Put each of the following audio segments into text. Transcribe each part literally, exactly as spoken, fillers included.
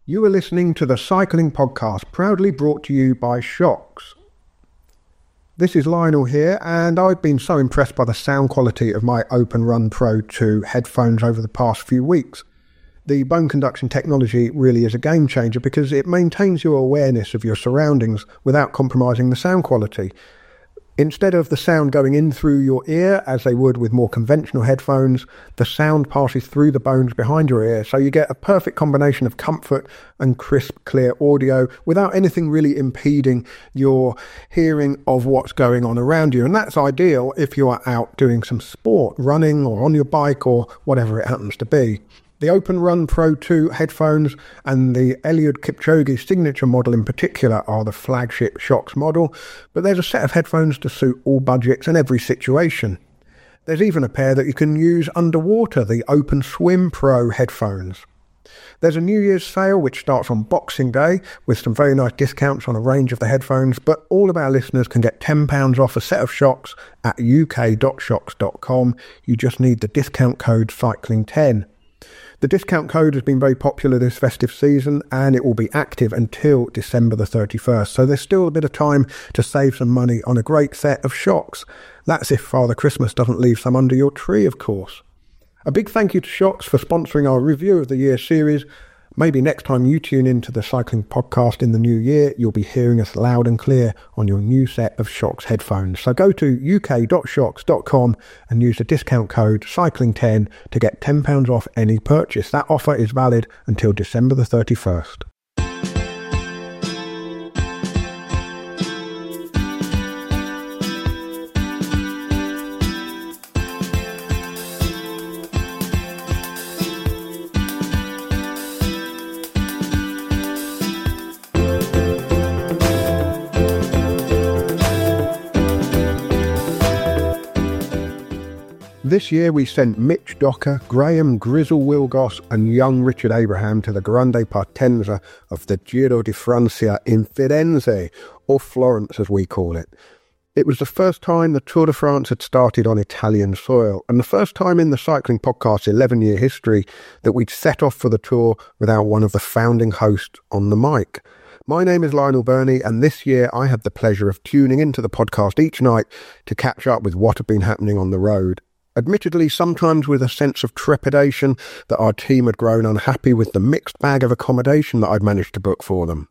You are listening to the Cycling Podcast, proudly brought to you by Shokz. This is Lionel here, and I've been so impressed by the sound quality of my Open Run Pro two headphones over the past few weeks. The bone conduction technology really is a game changer because it maintains your awareness of your surroundings without compromising the sound quality. Instead of the sound going in through your ear, as they would with more conventional headphones, the sound passes through the bones behind your ear, so you get a perfect combination of comfort and crisp, clear audio without anything really impeding your hearing of what's going on around you. And that's ideal if you are out doing some sport, running or on your bike or whatever it happens to be. The Open Run Pro two headphones and the Eliud Kipchoge signature model in particular are the flagship Shokz model, but there's a set of headphones to suit all budgets and every situation. There's even a pair that you can use underwater, the Open Swim Pro headphones. There's a New Year's sale which starts on Boxing Day with some very nice discounts on a range of the headphones, but all of our listeners can get ten pounds off a set of Shokz at u k dot shokz dot com. You just need the discount code cycling ten. The discount code has been very popular this festive season and it will be active until December the thirty-first, so there's still a bit of time to save some money on a great set of Shokz. That's if Father Christmas doesn't leave some under your tree, of course. A big thank you to Shokz for sponsoring our Review of the Year series. Maybe next time you tune into the Cycling Podcast in the new year, you'll be hearing us loud and clear on your new set of Shokz headphones. So go to u k dot shokz dot com and use the discount code cycling ten to get ten pounds off any purchase. That offer is valid until December the thirty-first. This year we sent Mitch Docker, Graham Grizzle Wilgoss and young Richard Abraham to the Grande Partenza of the Giro di Francia in Firenze, or Florence as we call it. It was the first time the Tour de France had started on Italian soil, and the first time in the Cycling Podcast's eleven-year history that we'd set off for the Tour without one of the founding hosts on the mic. My name is Lionel Burney, and this year I had the pleasure of tuning into the podcast each night to catch up with what had been happening on the road. Admittedly, sometimes with a sense of trepidation that our team had grown unhappy with the mixed bag of accommodation that I'd managed to book for them.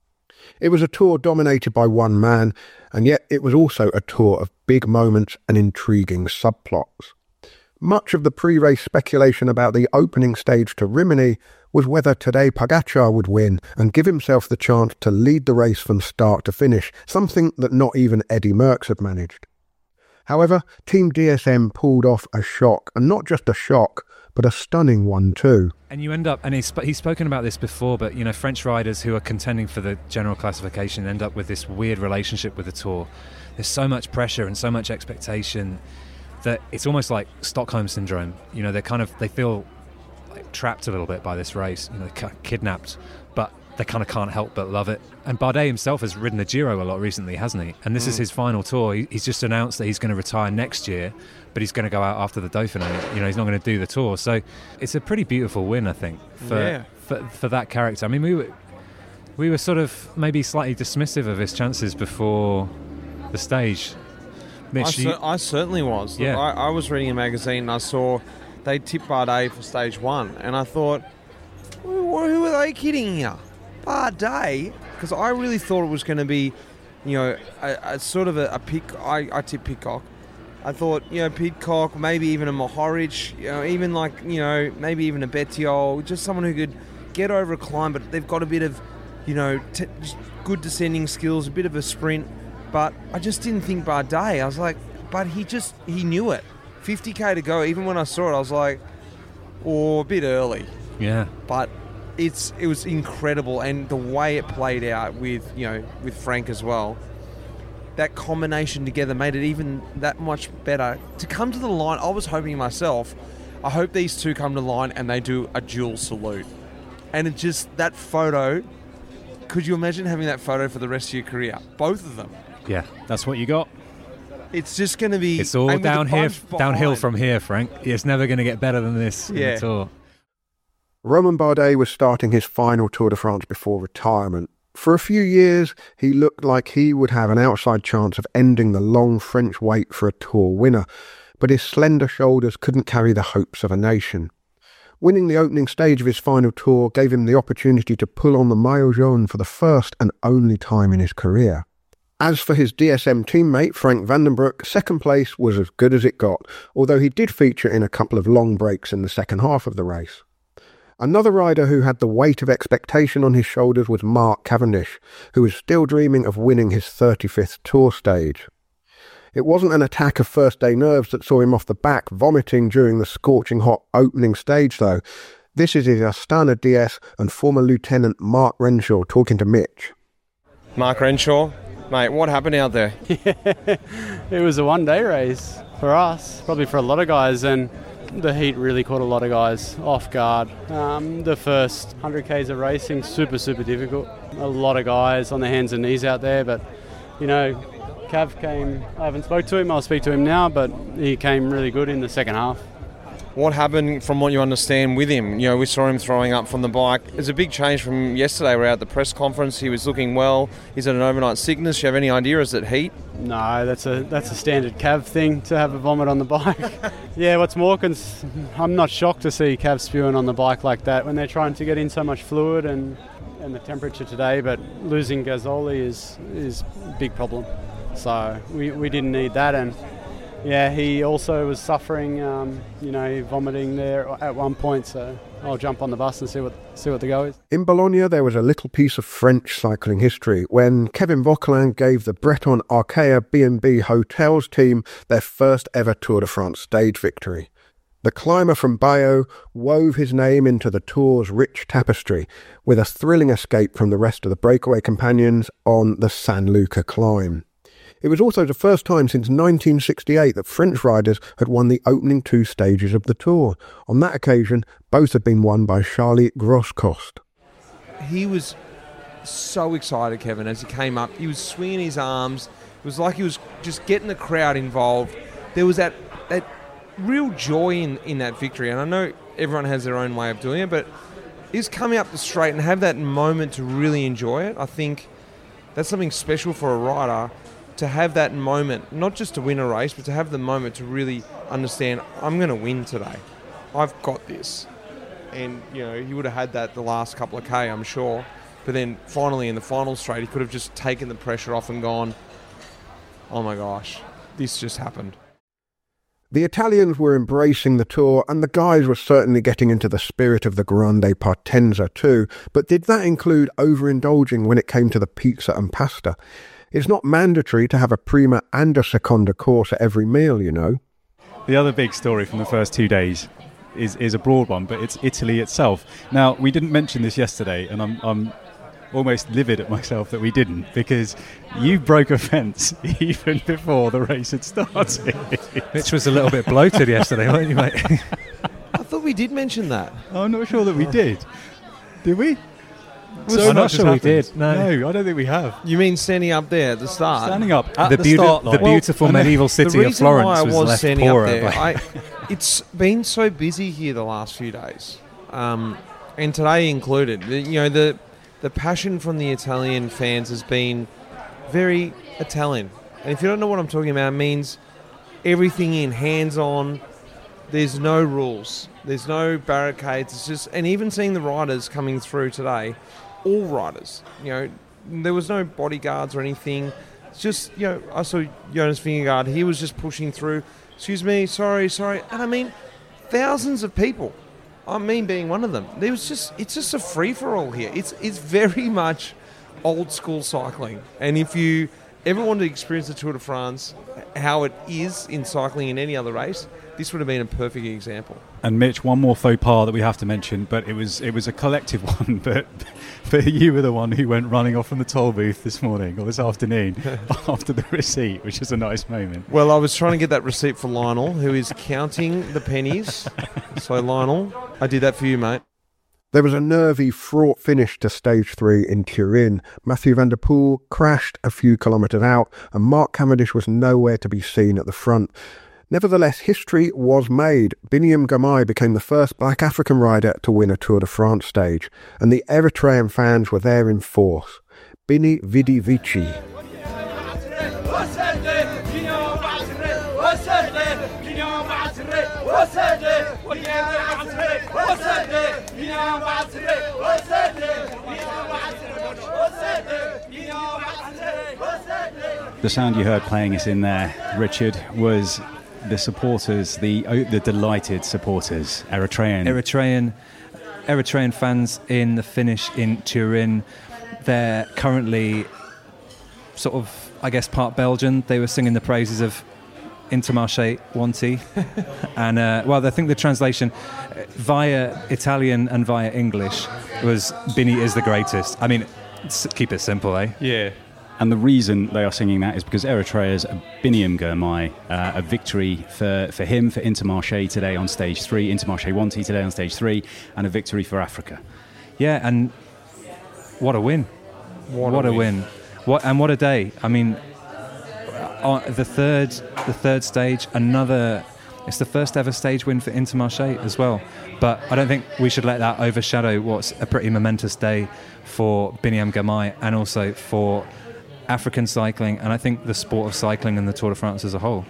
It was a tour dominated by one man, and yet it was also a tour of big moments and intriguing subplots. Much of the pre-race speculation about the opening stage to Rimini was whether Tadej Pogačar would win and give himself the chance to lead the race from start to finish, something that not even Eddie Merckx had managed. However, Team D S M pulled off a shock, and not just a shock, but a stunning one too. And you end up, and he's, he's spoken about this before, but you know, French riders who are contending for the general classification end up with this weird relationship with the Tour. There's so much pressure and so much expectation that it's almost like Stockholm syndrome. You know, they kind of they feel like trapped a little bit by this race. You know, they're kind of kidnapped, but they kind of can't help but love it. And Bardet himself has ridden the Giro a lot recently, hasn't he? And this mm. is his final tour. He, he's just announced that he's going to retire next year, but he's going to go out after the Dauphiné. You know, he's not going to do the tour. So it's a pretty beautiful win, I think, for yeah. for, for that character. I mean, we were we were sort of maybe slightly dismissive of his chances before the stage. Mitch, I, cer- you, I certainly was. Yeah. I, I was reading a magazine and I saw they tipped Bardet for stage one, and I thought, who, who are they kidding here? Bardet? Because I really thought it was going to be, you know, a, a sort of a, a pick. I, I tipped Pidcock. I thought, you know, Pidcock, maybe even a Mohoric, you know, even like, you know, maybe even a Bettiol, just someone who could get over a climb, but they've got a bit of, you know, t- good descending skills, a bit of a sprint. But I just didn't think Bardet. I was like, but he just, he knew it. fifty k to go. Even when I saw it, I was like, oh, a bit early. Yeah. But it's it was incredible, and the way it played out with, you know, with Frank as well, that combination together made it even that much better. To come to the line, I was hoping myself, I hope these two come to the line and they do a dual salute. And it just, that photo, could you imagine having that photo for the rest of your career? Both of them. Yeah, that's what you got. It's just going to be... It's all down here, downhill from here, Frank. It's never going to get better than this yeah. in the Tour. Romain Bardet was starting his final Tour de France before retirement. For a few years, he looked like he would have an outside chance of ending the long French wait for a Tour winner, but his slender shoulders couldn't carry the hopes of a nation. Winning the opening stage of his final Tour gave him the opportunity to pull on the maillot jaune for the first and only time in his career. As for his D S M teammate, Frank van den Broek, second place was as good as it got, although he did feature in a couple of long breaks in the second half of the race. Another rider who had the weight of expectation on his shoulders was Mark Cavendish, who was still dreaming of winning his thirty-fifth Tour stage. It wasn't an attack of first-day nerves that saw him off the back, vomiting during the scorching hot opening stage, though. This is his Astana D S and former Lieutenant Mark Renshaw talking to Mitch. Mark Renshaw, mate, what happened out there? Yeah, it was a one-day race for us, probably for a lot of guys, and the heat really caught a lot of guys off guard. Um, the first one hundred kays of racing, super, super difficult. A lot of guys on their hands and knees out there, but, you know, Cav came, I haven't spoke to him, I'll speak to him now, but he came really good in the second half. What happened from what you understand with him? You know, we saw him throwing up from the bike. It's a big change from yesterday. We were at the press conference. He was looking well. Is it an overnight sickness? Do you have any idea? Is it heat? No, that's a that's a standard Cav thing to have a vomit on the bike. Yeah, what's more, cons- I'm not shocked to see Cav spewing on the bike like that when they're trying to get in so much fluid and, and the temperature today, but losing Gasoli is, is a big problem. So we, we didn't need that, and yeah, he also was suffering, um, you know, vomiting there at one point, so I'll jump on the bus and see what see what the go is. In Bologna, there was a little piece of French cycling history when Kevin Vauquelin gave the Breton Arkea B and B Hotels team their first ever Tour de France stage victory. The climber from Bayeux wove his name into the Tour's rich tapestry with a thrilling escape from the rest of the breakaway companions on the San Luca climb. It was also the first time since nineteen sixty-eight that French riders had won the opening two stages of the Tour. On that occasion, both had been won by Charlie Groscost. He was so excited, Kevin, as he came up. He was swinging his arms. It was like he was just getting the crowd involved. There was that, that real joy in, in that victory. And I know everyone has their own way of doing it, but he's coming up the straight and have that moment to really enjoy it. I think that's something special for a rider, to have that moment, not just to win a race, but to have the moment to really understand, I'm going to win today. I've got this. And, you know, he would have had that the last couple of K, I'm sure. But then finally in the final straight, he could have just taken the pressure off and gone, oh my gosh, this just happened. The Italians were embracing the Tour, and the guys were certainly getting into the spirit of the Grande Partenza too. But did that include overindulging when it came to the pizza and pasta? It's not mandatory to have a prima and a seconda course at every meal, you know. The other big story from the first two days is, is a broad one, but it's Italy itself. Now, we didn't mention this yesterday, and I'm, I'm almost livid at myself that we didn't, because you broke a fence even before the race had started. Mitch was a little bit bloated yesterday, weren't you, mate? I thought we did mention that. I'm not sure that we did. Did we? So I'm not sure we did. No. no, I don't think we have. You mean standing up there at the start? Standing up at the, the, beauti- start the line. beautiful well, medieval city of Florence why I was, was left standing poorer. up there, By I, it's been so busy here the last few days, um, and today included. The, you know, the the passion from the Italian fans has been very Italian. And if you don't know what I'm talking about, it means everything in, hands-on. There's no rules. There's no barricades. It's just, and even seeing the riders coming through today, all riders, you know, there was no bodyguards or anything. It's just, you know, I saw Jonas Vingegaard. He was just pushing through. Excuse me, sorry, sorry. And I mean, thousands of people. I mean, being one of them. There was just, it's just a free-for-all here. It's it's very much old-school cycling. And if you ever want to experience the Tour de France, how it is in cycling in any other race, this would have been a perfect example. And Mitch, one more faux pas that we have to mention, but it was it was a collective one, but but you were the one who went running off from the toll booth this morning or this afternoon after the receipt, which is a nice moment. Well, I was trying to get that receipt for Lionel, who is counting the pennies. So Lionel, I did that for you, mate. There was a nervy, fraught finish to stage three in Turin. Mathieu van der Poel crashed a few kilometres out, and Mark Cavendish was nowhere to be seen at the front. Nevertheless, history was made. Biniam Girmay became the first black African rider to win a Tour de France stage, and the Eritrean fans were there in force. Bini Vidi Vici. The sound you heard playing us in there, Richard, was the supporters, the oh, the delighted supporters, Eritrean. Eritrean, Eritrean fans in the finish in Turin. They're currently sort of, I guess, part Belgian. They were singing the praises of Intermarché Wanty. and, uh, well, I think the translation via Italian and via English was Bini is the greatest. I mean, keep it simple, eh? Yeah. And the reason they are singing that is because Eritrea's Biniam Girmay, uh, a victory for, for him, for Intermarché today on stage three, Intermarché Wanty today on stage three, and a victory for Africa. Yeah, and what a win. What, what a a win. win. What and what a day. I mean, uh, the third the third stage, another, it's the first ever stage win for Intermarché as well. But I don't think we should let that overshadow what's a pretty momentous day for Biniam Girmay and also for African cycling, and I think the sport of cycling and the Tour de France as a whole.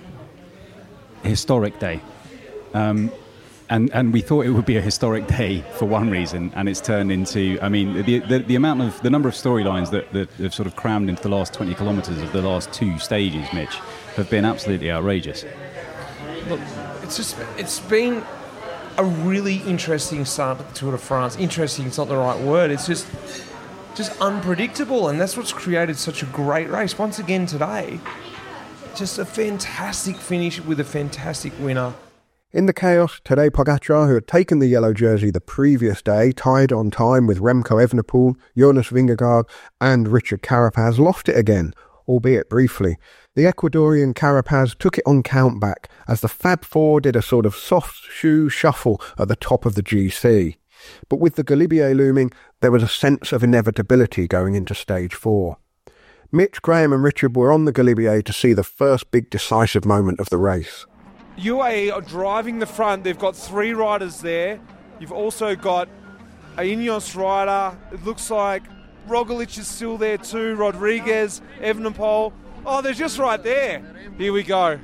Historic day. Um, and, and we thought it would be a historic day for one reason, and it's turned into, I mean, the the, the amount of, the number of storylines that, that have sort of crammed into the last twenty kilometres of the last two stages, Mitch, have been absolutely outrageous. Look, it's just, it's been a really interesting start to the Tour de France. Interesting, it's not the right word. It's just... just unpredictable, and that's what's created such a great race. Once again today, just a fantastic finish with a fantastic winner. In the chaos, Tadej Pogacar, who had taken the yellow jersey the previous day, tied on time with Remco Evenepoel, Jonas Vingegaard and Richard Carapaz, lost it again, albeit briefly. The Ecuadorian Carapaz took it on countback as the Fab Four did a sort of soft shoe shuffle at the top of the G C. But with the Galibier looming, there was a sense of inevitability going into stage four. Mitch, Graham and Richard were on the Galibier to see the first big decisive moment of the race. U A E are driving the front. They've got three riders there. You've also got a Ineos rider. It looks like Roglic is still there too. Rodriguez, Evenepoel. Oh, they're just right there. Here we go.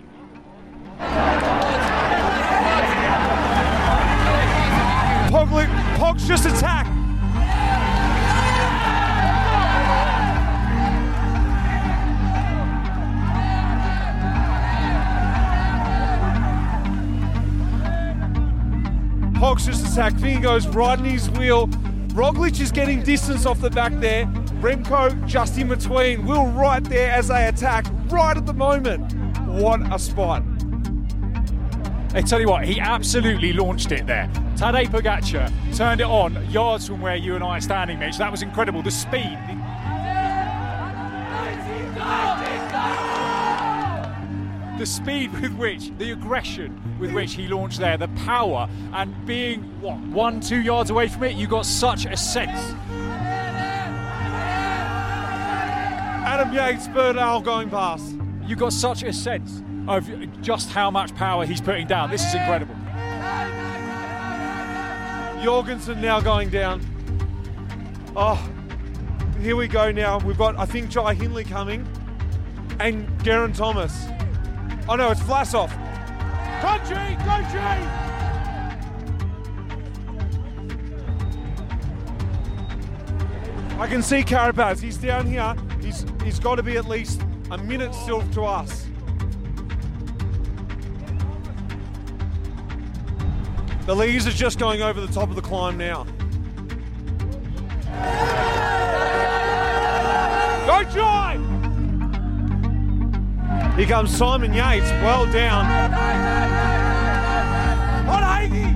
Poglic, Pog's just attacked. Pog's just attacked. Vingegaard's riding his wheel. Roglic is getting distance off the back there. Remco just in between. Will right there as they attack, right at the moment. What a spot. I tell you what, he absolutely launched it there. Tadej Pogacar turned it on yards from where you and I are standing, Mitch. That was incredible. The speed. The speed with which, the aggression with which he launched there, the power, and being, what, one, two yards away from it, you got such a sense. Adam Yates, Bernal going past. You got such a sense of just how much power he's putting down. This is incredible. Jorgensen now going down. Oh, here we go now. We've got, I think, Jai Hindley coming and Geraint Thomas. Oh no, it's Vlasov. Country, country! I can see Carapaz. He's down here. He's he's got to be at least a minute still to us. The leaders are just going over the top of the climb now. Go Jai! Here comes Simon Yates, well down. On Hagee!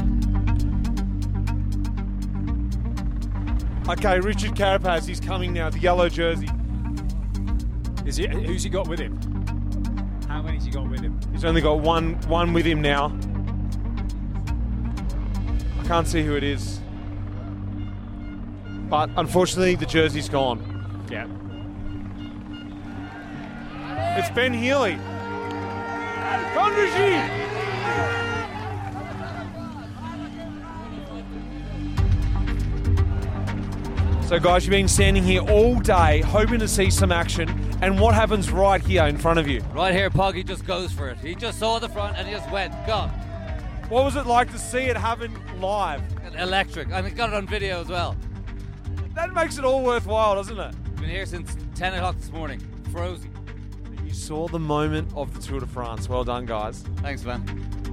Okay, Richard Carapaz, he's coming now, the yellow jersey. Is he, who's he got with him? How many's he got with him? He's only got one, one with him now. I can't see who it is. But unfortunately, the jersey's gone. Yeah. It's Ben Healy. Condragy! So guys, you've been standing here all day hoping to see some action, and what happens right here in front of you? Right here, Poggy just goes for it. He just saw the front and he just went, go. What was it like to see it happen live? Electric. I mean, got it on video as well. That makes it all worthwhile, doesn't it? Been here since ten o'clock this morning. Frozen. You saw the moment of the Tour de France. Well done, guys. Thanks, man.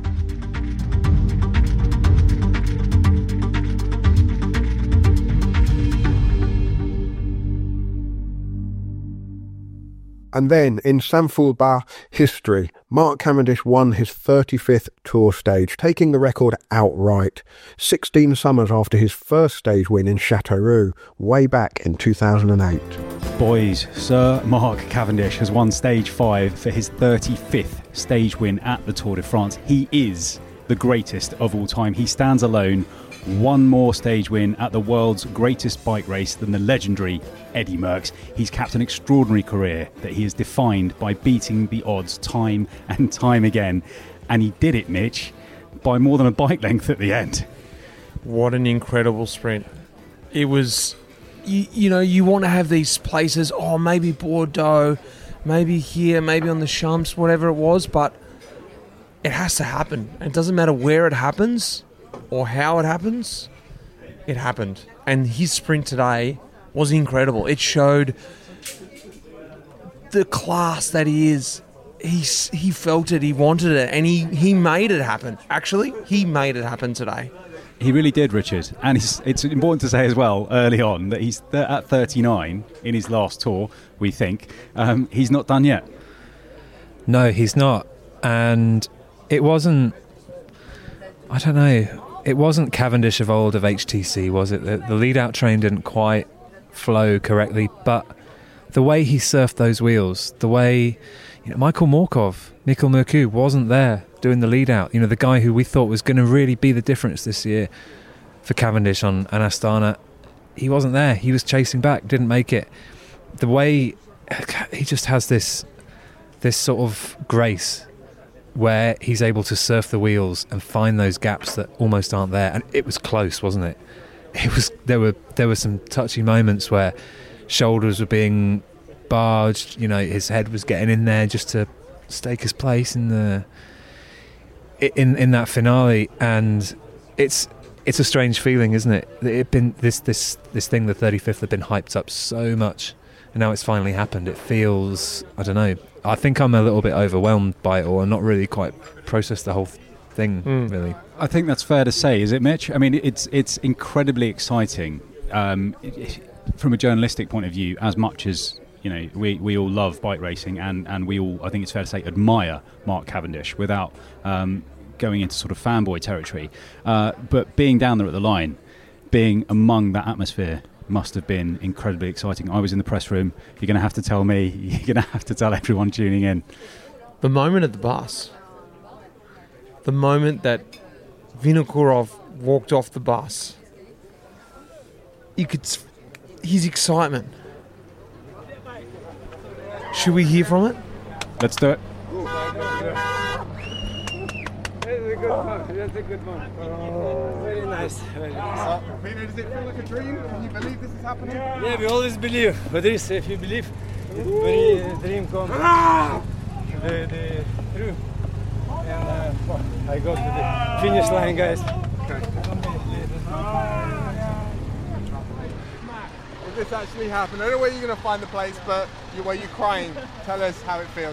And then, in Saint-Foulbas history, Mark Cavendish won his thirty-fifth Tour stage, taking the record outright, sixteen summers after his first stage win in Châteauroux, way back in two thousand eight. Boys, Sir Mark Cavendish has won stage five for his thirty-fifth stage win at the Tour de France. He is the greatest of all time. He stands alone, one more stage win at the world's greatest bike race than the legendary Eddy Merckx. He's capped an extraordinary career that he has defined by beating the odds time and time again. And he did it, Mitch, by more than a bike length at the end. What an incredible sprint. It was, you, you know, you want to have these places, oh, maybe Bordeaux, maybe here, maybe on the Champs, whatever it was, but it has to happen. It doesn't matter where it happens or how it happens, it happened. And his sprint today was incredible. It showed the class that he is. He, he felt it, he wanted it, and he, he made it happen. Actually, he made it happen today. He really did, Richard. And it's, it's important to say as well, early on, that he's th- at thirty-nine in his last tour, we think. Um, he's not done yet. No, he's not. And it wasn't, I don't know, it wasn't Cavendish of old of H T C, was it? The, the lead-out train didn't quite flow correctly, but the way he surfed those wheels, the way, you know, Michael Morkov, Mikkel Murku wasn't there doing the lead-out. You know, the guy who we thought was going to really be the difference this year for Cavendish on an Astana, he wasn't there. He was chasing back, didn't make it. The way he just has this this sort of grace where he's able to surf the wheels and find those gaps that almost aren't there. And it was close, wasn't it? It was. There were there were some touchy moments where shoulders were being barged. You know, his head was getting in there just to stake his place in the in in that finale. And it's it's a strange feeling, isn't it? It been this this this thing, the thirty-fifth, had been hyped up so much, and now it's finally happened. It feels, I don't know. I think I'm a little bit overwhelmed by it all and not really quite processed the whole thing, mm. really. I think that's fair to say, is it, Mitch? I mean, it's it's incredibly exciting um, from a journalistic point of view, as much as, you know, we, we all love bike racing and, and we all, I think it's fair to say, admire Mark Cavendish without um, going into sort of fanboy territory. Uh, but being down there at the line, being among that atmosphere, must have been incredibly exciting. I was in the press room. You're going to have to tell me. You're going to have to tell everyone tuning in. The moment at the bus. The moment that Vinokurov walked off the bus. You could... His excitement. Should we hear from it? Let's do it. That's a good one. That's a good one. Oh, very nice. Very nice. Uh, Peter, does it feel like a dream? Can you believe this is happening? Yeah, we always believe. But this, if you believe, very uh, dream come. Ah! The, the true. And uh, well, I got to the finish line, guys. Okay. Will this actually happen? I don't know where you're going to find the place, but you, where you're crying. Tell us how it feels.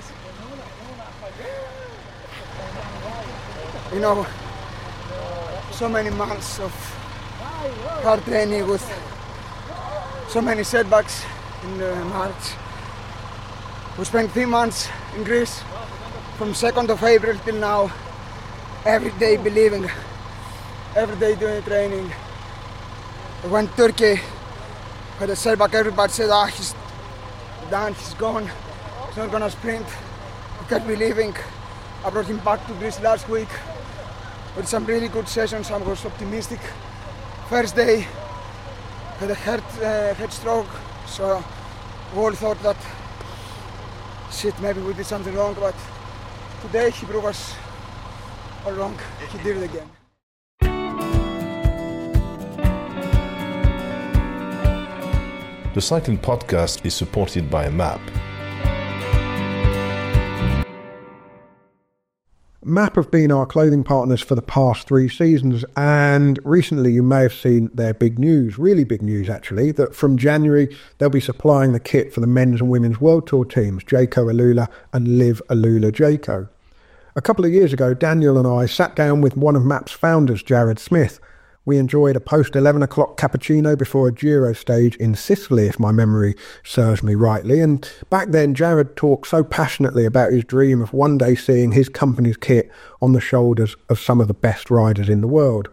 You know, so many months of hard training with so many setbacks in uh, March. We spent three months in Greece, from second of April till now, every day believing, every day doing training. I went to Turkey, had a setback, everybody said, ah, he's done, he's gone, he's not gonna sprint. I kept believing. I brought him back to Greece last week with some really good sessions. I was optimistic. First day, had a heart, uh, head stroke, so we all thought that, shit, maybe we did something wrong, but today he proved us all wrong. He did it again. The Cycling Podcast is supported by M A P. M A P have been our clothing partners for the past three seasons, and recently you may have seen their big news, really big news actually, that from January they'll be supplying the kit for the men's and women's World Tour teams, Jayco Alula and Liv Alula Jayco. A couple of years ago, Daniel and I sat down with one of M A P's founders, Jared Smith. We enjoyed a post eleven o'clock cappuccino before a Giro stage in Sicily, if my memory serves me rightly. And back then, Jared talked so passionately about his dream of one day seeing his company's kit on the shoulders of some of the best riders in the world.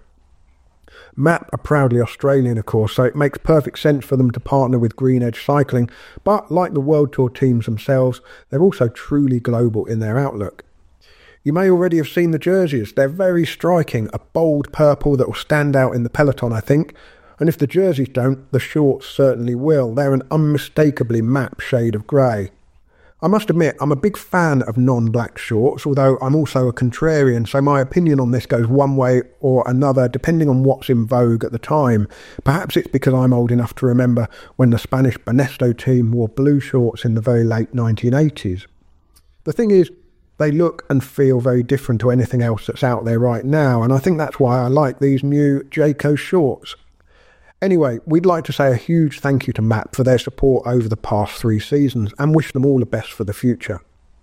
M A P are proudly Australian, of course, so it makes perfect sense for them to partner with Green Edge Cycling. But like the World Tour teams themselves, they're also truly global in their outlook. You may already have seen the jerseys. They're very striking, a bold purple that will stand out in the peloton, I think. And if the jerseys don't, the shorts certainly will. They're an unmistakably M A P shade of grey. I must admit, I'm a big fan of non-black shorts, although I'm also a contrarian, so my opinion on this goes one way or another, depending on what's in vogue at the time. Perhaps it's because I'm old enough to remember when the Spanish Banesto team wore blue shorts in the very late nineteen eighties. The thing is, they look and feel very different to anything else that's out there right now, and I think that's why I like these new Jayco shorts. Anyway, we'd like to say a huge thank you to M A P for their support over the past three seasons and wish them all the best for the future.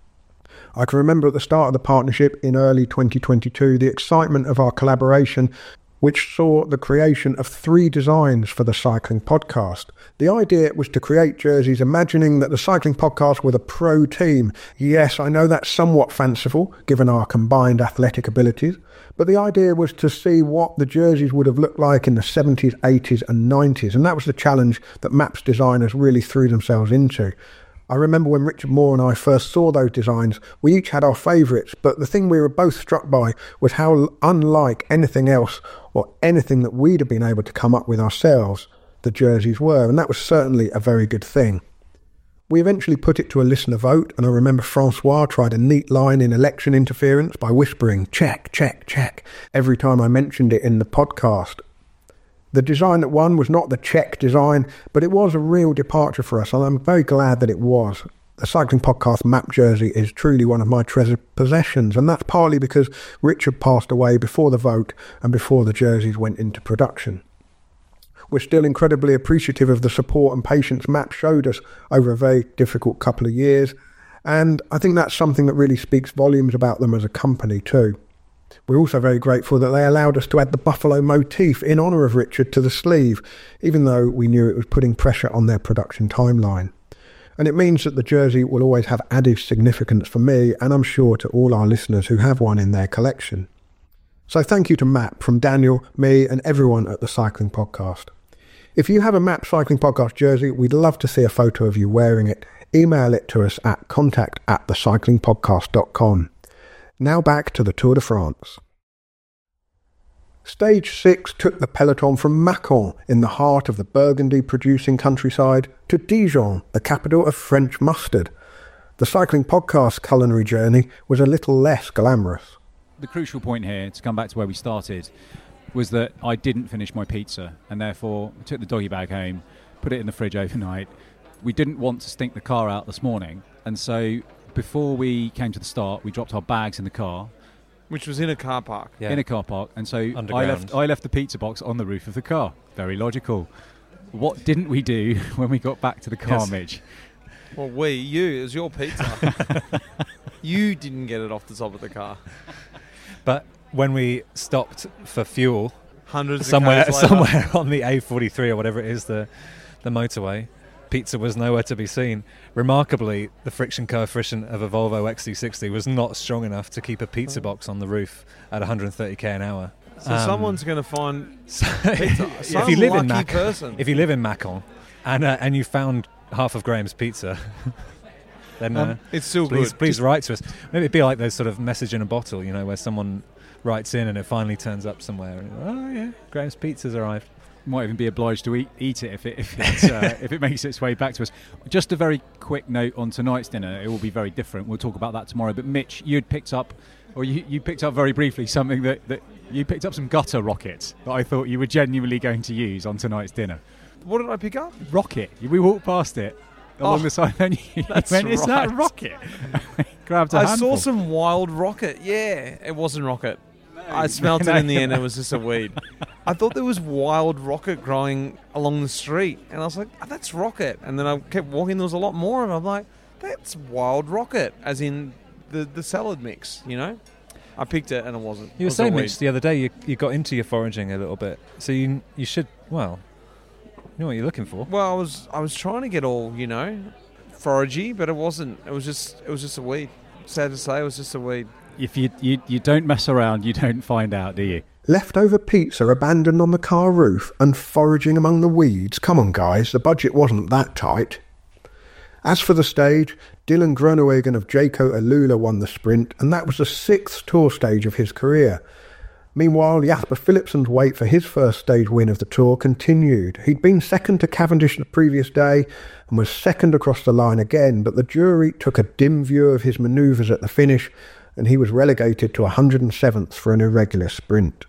I can remember at the start of the partnership in early twenty twenty-two the excitement of our collaboration, which saw the creation of three designs for the Cycling Podcast. The idea was to create jerseys imagining that the Cycling Podcast were the pro team. Yes, I know that's somewhat fanciful, given our combined athletic abilities, but the idea was to see what the jerseys would have looked like in the seventies, eighties and nineties, and that was the challenge that M A P's designers really threw themselves into. I remember when Richard Moore and I first saw those designs, we each had our favourites, but the thing we were both struck by was how unlike anything else or anything that we'd have been able to come up with ourselves the jerseys were, and that was certainly a very good thing. We eventually put it to a listener vote, and I remember Francois tried a neat line in election interference by whispering, check, check, check, every time I mentioned it in the podcast. The design that won was not the Czech design, but it was a real departure for us, and I'm very glad that it was. The Cycling Podcast M A P jersey is truly one of my treasured possessions, and that's partly because Richard passed away before the vote and before the jerseys went into production. We're still incredibly appreciative of the support and patience M A P showed us over a very difficult couple of years, and I think that's something that really speaks volumes about them as a company too. We're also very grateful that they allowed us to add the buffalo motif in honour of Richard to the sleeve, even though we knew it was putting pressure on their production timeline. And it means that the jersey will always have added significance for me, and I'm sure to all our listeners who have one in their collection. So thank you to M A P from Daniel, me and everyone at the Cycling Podcast. If you have a M A P Cycling Podcast jersey, we'd love to see a photo of you wearing it. Email it to us at contact at the cycling podcast dot com. Now back to the Tour de France. Stage six took the peloton from Mâcon, in the heart of the Burgundy-producing countryside, to Dijon, the capital of French mustard. The Cycling Podcast culinary journey was a little less glamorous. The crucial point here, to come back to where we started, was that I didn't finish my pizza, and therefore I took the doggy bag home, put it in the fridge overnight. We didn't want to stink the car out this morning, and so before we came to the start, we dropped our bags in the car. Which was in a car park. Yeah. In a car park. And so I left, I left the pizza box on the roof of the car. Very logical. What didn't we do when we got back to the car, yes. Mitch? Well, we, you, it was your pizza. You didn't get it off the top of the car. But when we stopped for fuel, hundreds somewhere, of somewhere on the A forty-three or whatever it is, the the motorway, pizza was nowhere to be seen. Remarkably, the friction coefficient of a Volvo X C sixty was not strong enough to keep a pizza box on the roof at one hundred thirty k an hour. So um, someone's going to find so pizza. Some if you live lucky in Mac- person. If you live in Mâcon and uh, and you found half of Graham's pizza, then uh, um, it's still please, good. Please Just write to us. Maybe it'd be like those sort of message in a bottle, you know, where someone writes in and it finally turns up somewhere. And, oh yeah, Graham's pizza's arrived. might even be obliged to eat, eat it if it if, it's, uh, if it makes its way back to us. Just a very quick note on tonight's dinner. It will be very different. We'll talk about that tomorrow. But Mitch, you'd picked up, or you, you picked up very briefly something that, that you picked up some gutter rockets that I thought you were genuinely going to use on tonight's dinner. What did I pick up? Rocket. We walked past it along oh, the side, and you that's went, "Is right. that rocket?" Grabbed a I handful. saw some wild rocket. Yeah, it wasn't rocket. I smelt no, it in the no. end. It was just a weed. I thought there was wild rocket growing along the street, and I was like, oh, "That's rocket." And then I kept walking. There was a lot more, and I'm like, "That's wild rocket," as in the the salad mix. You know, I picked it, and it wasn't. You were it was saying, a weed. Mitch, the other day you you got into your foraging a little bit, so you you should well, you know what you're looking for. Well, I was I was trying to get all you know, foragey, but it wasn't. It was just it was just a weed. Sad to say, it was just a weed. If you, you you don't mess around, you don't find out, do you? Leftover pizza abandoned on the car roof and foraging among the weeds. Come on, guys, the budget wasn't that tight. As for the stage, Dylan Groenewegen of Jayco Alula won the sprint, and that was the sixth tour stage of his career. Meanwhile, Jasper Philipsen's wait for his first stage win of the tour continued. He'd been second to Cavendish the previous day and was second across the line again, but the jury took a dim view of his manoeuvres at the finish, and he was relegated to one hundred seventh for an irregular sprint.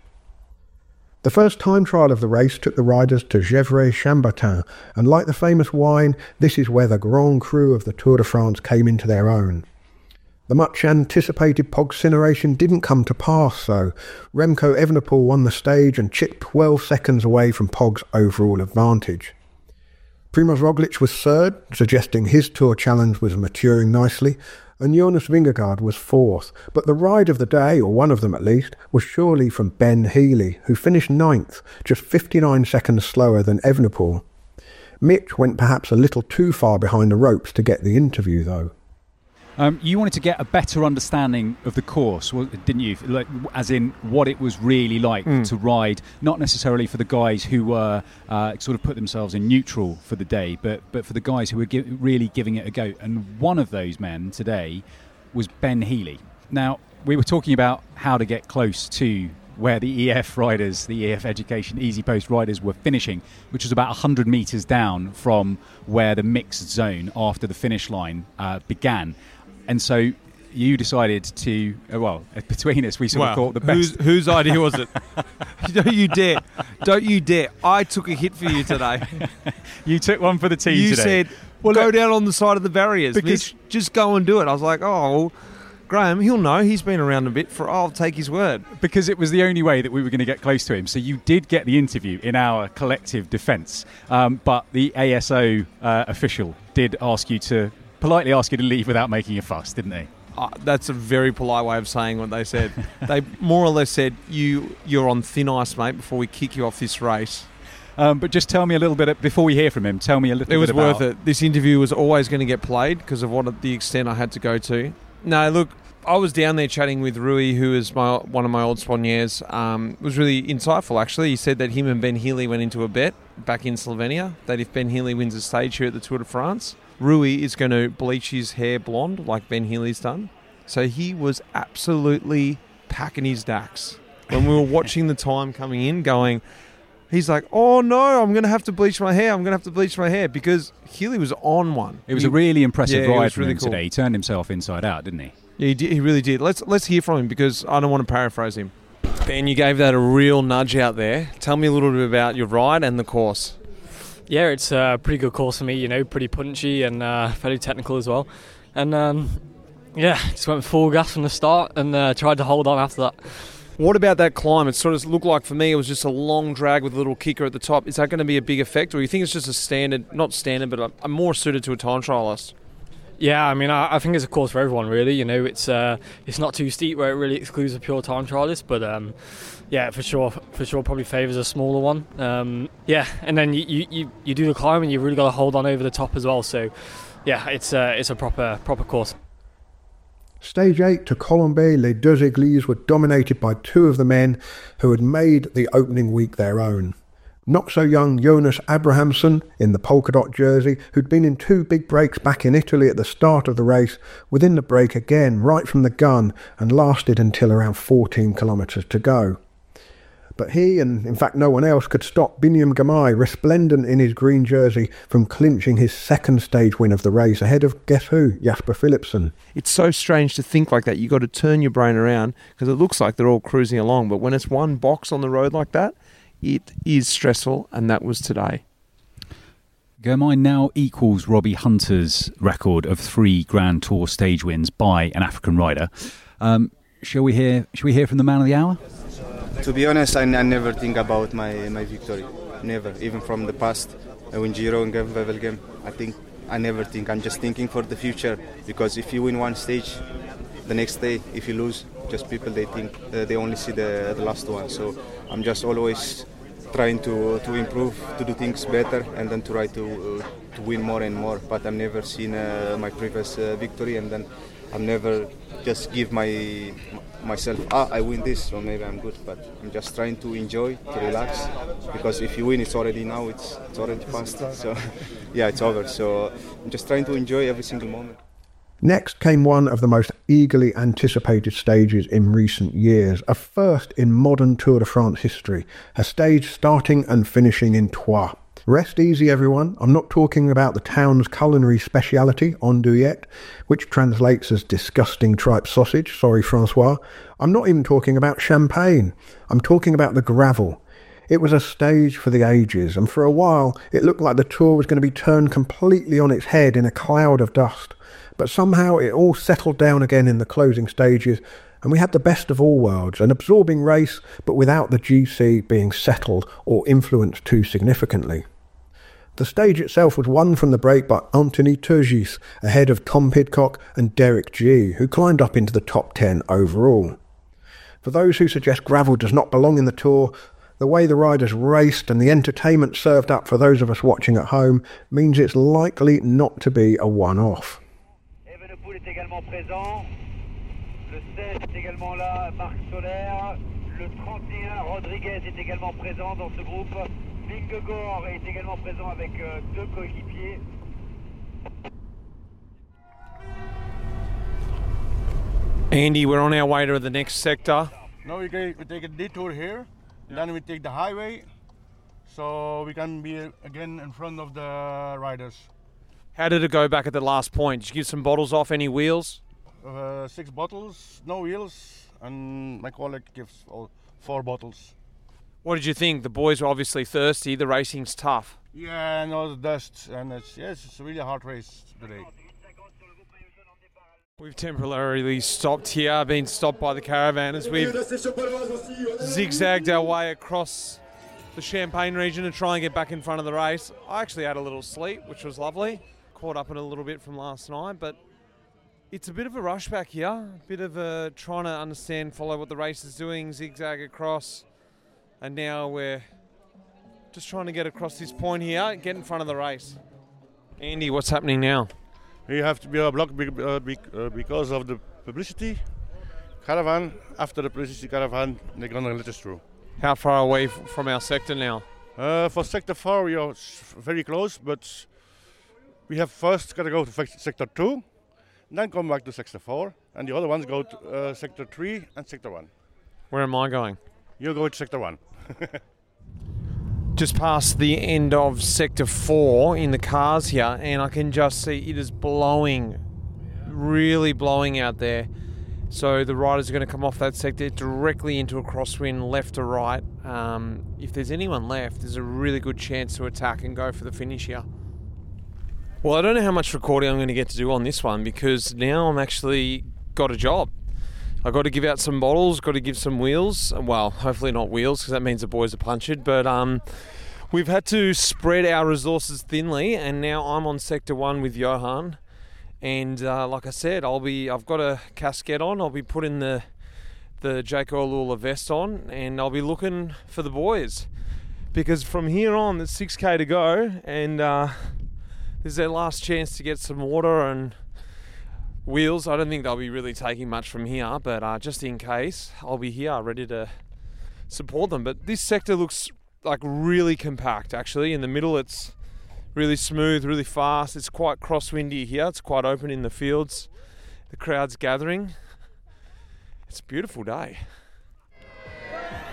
The first time trial of the race took the riders to Gevrey-Chambertin, and like the famous wine, this is where the Grand Cru of the Tour de France came into their own. The much-anticipated Pogcineration didn't come to pass, though. Remco Evenepoel won the stage and chipped twelve seconds away from Pog's overall advantage. Primož Roglic was third, suggesting his Tour challenge was maturing nicely, and Jonas Vingegaard was fourth. But the ride of the day, or one of them at least, was surely from Ben Healy, who finished ninth, just fifty-nine seconds slower than Evenepoel. Mitch went perhaps a little too far behind the ropes to get the interview, though. Um, you wanted to get a better understanding of the course, well, didn't you? Like, as in what it was really like Mm. to ride, not necessarily for the guys who were uh, sort of put themselves in neutral for the day, but but for the guys who were gi- really giving it a go. And one of those men today was Ben Healy. Now, we were talking about how to get close to where the E F riders, the E F Education Easy Post riders were finishing, which was about one hundred metres down from where the mixed zone after the finish line uh, began. And so you decided to, uh, well, between us, we sort well, of thought the best. Whose, whose idea was it? Don't you dare. Don't you dare. I took a hit for you today. You took one for the team you today. You said, well, go look, down on the side of the barriers. Because Mitch, just go and do it. I was like, oh, well, Graham, he'll know. He's been around a bit. For I'll take his word. Because it was the only way that we were going to get close to him. So you did get the interview in our collective defence. Um, but the A S O uh, official did ask you to, politely ask you to leave without making a fuss, didn't they? Uh, that's a very polite way of saying what they said. They more or less said, you, you're on thin ice, mate, before we kick you off this race. Um, but just tell me a little bit, before we hear from him, tell me a little bit about... It was worth it. This interview was always going to get played because of what the extent I had to go to. No, look, I was down there chatting with Rui, who is my, one of my old sponsors. Um, it was really insightful, actually. He said that him and Ben Healy went into a bet back in Slovenia, that if Ben Healy wins a stage here at the Tour de France, Rui is going to bleach his hair blonde like Ben Healy's done. So he was absolutely packing his dacks. When we were watching the time coming in, going, he's like, oh no, I'm going to have to bleach my hair. I'm going to have to bleach my hair because Healy was on one. It was he, a really impressive yeah, ride from really him cool. today. He turned himself inside out, didn't he? Yeah, he, did, he really did. Let's let's hear from him because I don't want to paraphrase him. Ben, you gave that a real nudge out there. Tell me a little bit about your ride and the course. Yeah, it's a pretty good course for me, you know, pretty punchy and uh, fairly technical as well. And um, yeah, just went full gas from the start and uh, tried to hold on after that. What about that climb? It sort of looked like for me it was just a long drag with a little kicker at the top. Is that going to be a big effect, or you think it's just a standard, not standard, but a, a more suited to a time trialist? Yeah, I mean, I, I think it's a course for everyone, really. You know, it's uh, it's not too steep where it really excludes a pure time trialist, but um, yeah, for sure, for sure, probably favours a smaller one. Um, yeah, and then you, you, you, you do the climb and you've really got to hold on over the top as well. So, yeah, it's uh, it's a proper proper course. Stage eight to Colombey Les Deux Églises were dominated by two of the men who had made the opening week their own. Not so young Jonas Abrahamsson in the polka dot jersey, who'd been in two big breaks back in Italy at the start of the race, within the break again right from the gun and lasted until around fourteen kilometres to go. But he, and in fact no one else, could stop Biniam Girmay, resplendent in his green jersey, from clinching his second stage win of the race ahead of, guess who, Jasper Philipsen. It's so strange to think like that. You've got to turn your brain around because it looks like they're all cruising along. But when it's one box on the road like that, it is stressful, and that was today. Girmay now equals Robbie Hunter's record of three Grand Tour stage wins by an African rider. Um, shall we hear? Shall we hear from the man of the hour? To be honest, I, I never think about my, my victory. Never. Even from the past, I win Giro and game, Wevelgem. I think I never think. I'm just thinking for the future. Because if you win one stage, the next day, if you lose, just people they think uh, they only see the, the last one. So I'm just always trying to to improve, to do things better, and then to try to uh, to win more and more. But I've never seen uh, my previous uh, victory, and then I've never just give my myself, ah, I win this, so maybe I'm good. But I'm just trying to enjoy, to relax, because if you win, it's already now, it's it's already past. So yeah, it's over. So I'm just trying to enjoy every single moment. Next came one of the most eagerly anticipated stages in recent years, a first in modern Tour de France history, a stage starting and finishing in Troyes. Rest easy, everyone. I'm not talking about the town's culinary speciality, andouillette, which translates as disgusting tripe sausage. Sorry, Francois. I'm not even talking about champagne. I'm talking about the gravel. It was a stage for the ages, and for a while it looked like the Tour was going to be turned completely on its head in a cloud of dust. But somehow it all settled down again in the closing stages, and we had the best of all worlds, an absorbing race, but without the G C being settled or influenced too significantly. The stage itself was won from the break by Anthony Turgis, ahead of Tom Pidcock and Derek G, who climbed up into the top ten overall. For those who suggest gravel does not belong in the Tour, the way the riders raced and the entertainment served up for those of us watching at home means it's likely not to be a one-off. Evenepoel est également présent. Le seize est également là, Marc Soler. Le trente et un, Rodriguez, est également présent dans ce groupe. Vingegaard est également présent avec euh, deux coéquipiers. Andy, we're on our way to the next sector. Now we, get, we take a detour here, yeah. Then we take the highway, so we can be again in front of the riders. How did it go back at the last point? Did you give some bottles off, any wheels? Uh, six bottles, no wheels, and my colleague gives all four bottles. What did you think? The boys were obviously thirsty, the racing's tough. Yeah, and all the dust, and it's, yes, it's a really hard race today. We've temporarily stopped here, been stopped by the caravan as we've zigzagged our way across the Champagne region to try and get back in front of the race. I actually had a little sleep, which was lovely. Caught up in a little bit from last night, but it's a bit of a rush back here. A bit of a trying to understand, follow what the race is doing, zigzag across. And now we're just trying to get across this point here, get in front of the race. Andy, what's happening now? We have to be a block uh, because of the publicity caravan. After the publicity caravan, they're going to let us through. How far away from our sector now? Uh, for sector four, we are very close, but we have first got to go to sector two, then come back to sector four, and the other ones go to uh, sector three and sector one. Where am I going? You go to sector one. Just past the end of sector four in the cars here, and I can just see it is blowing, really blowing out there. So the riders are going to come off that sector directly into a crosswind, left to right. Um, if there's anyone left, there's a really good chance to attack and go for the finish here. Well, I don't know how much recording I'm going to get to do on this one, because now I'm actually got a job. I've got to give out some bottles, got to give some wheels. Well, hopefully not wheels, because that means the boys are punctured. But um, we've had to spread our resources thinly, and now I'm on sector one with Johan. And uh, like I said, I'll be. I've got a casquette on. I'll be putting the the Jayco Alula vest on, and I'll be looking for the boys, because from here on there's six K to go, and uh, this is their last chance to get some water and wheels. I don't think they'll be really taking much from here, but uh, just in case, I'll be here ready to support them. But this sector looks like really compact, actually. In the middle, it's really smooth, really fast. It's quite crosswindy here. It's quite open in the fields. The crowd's gathering. It's a beautiful day.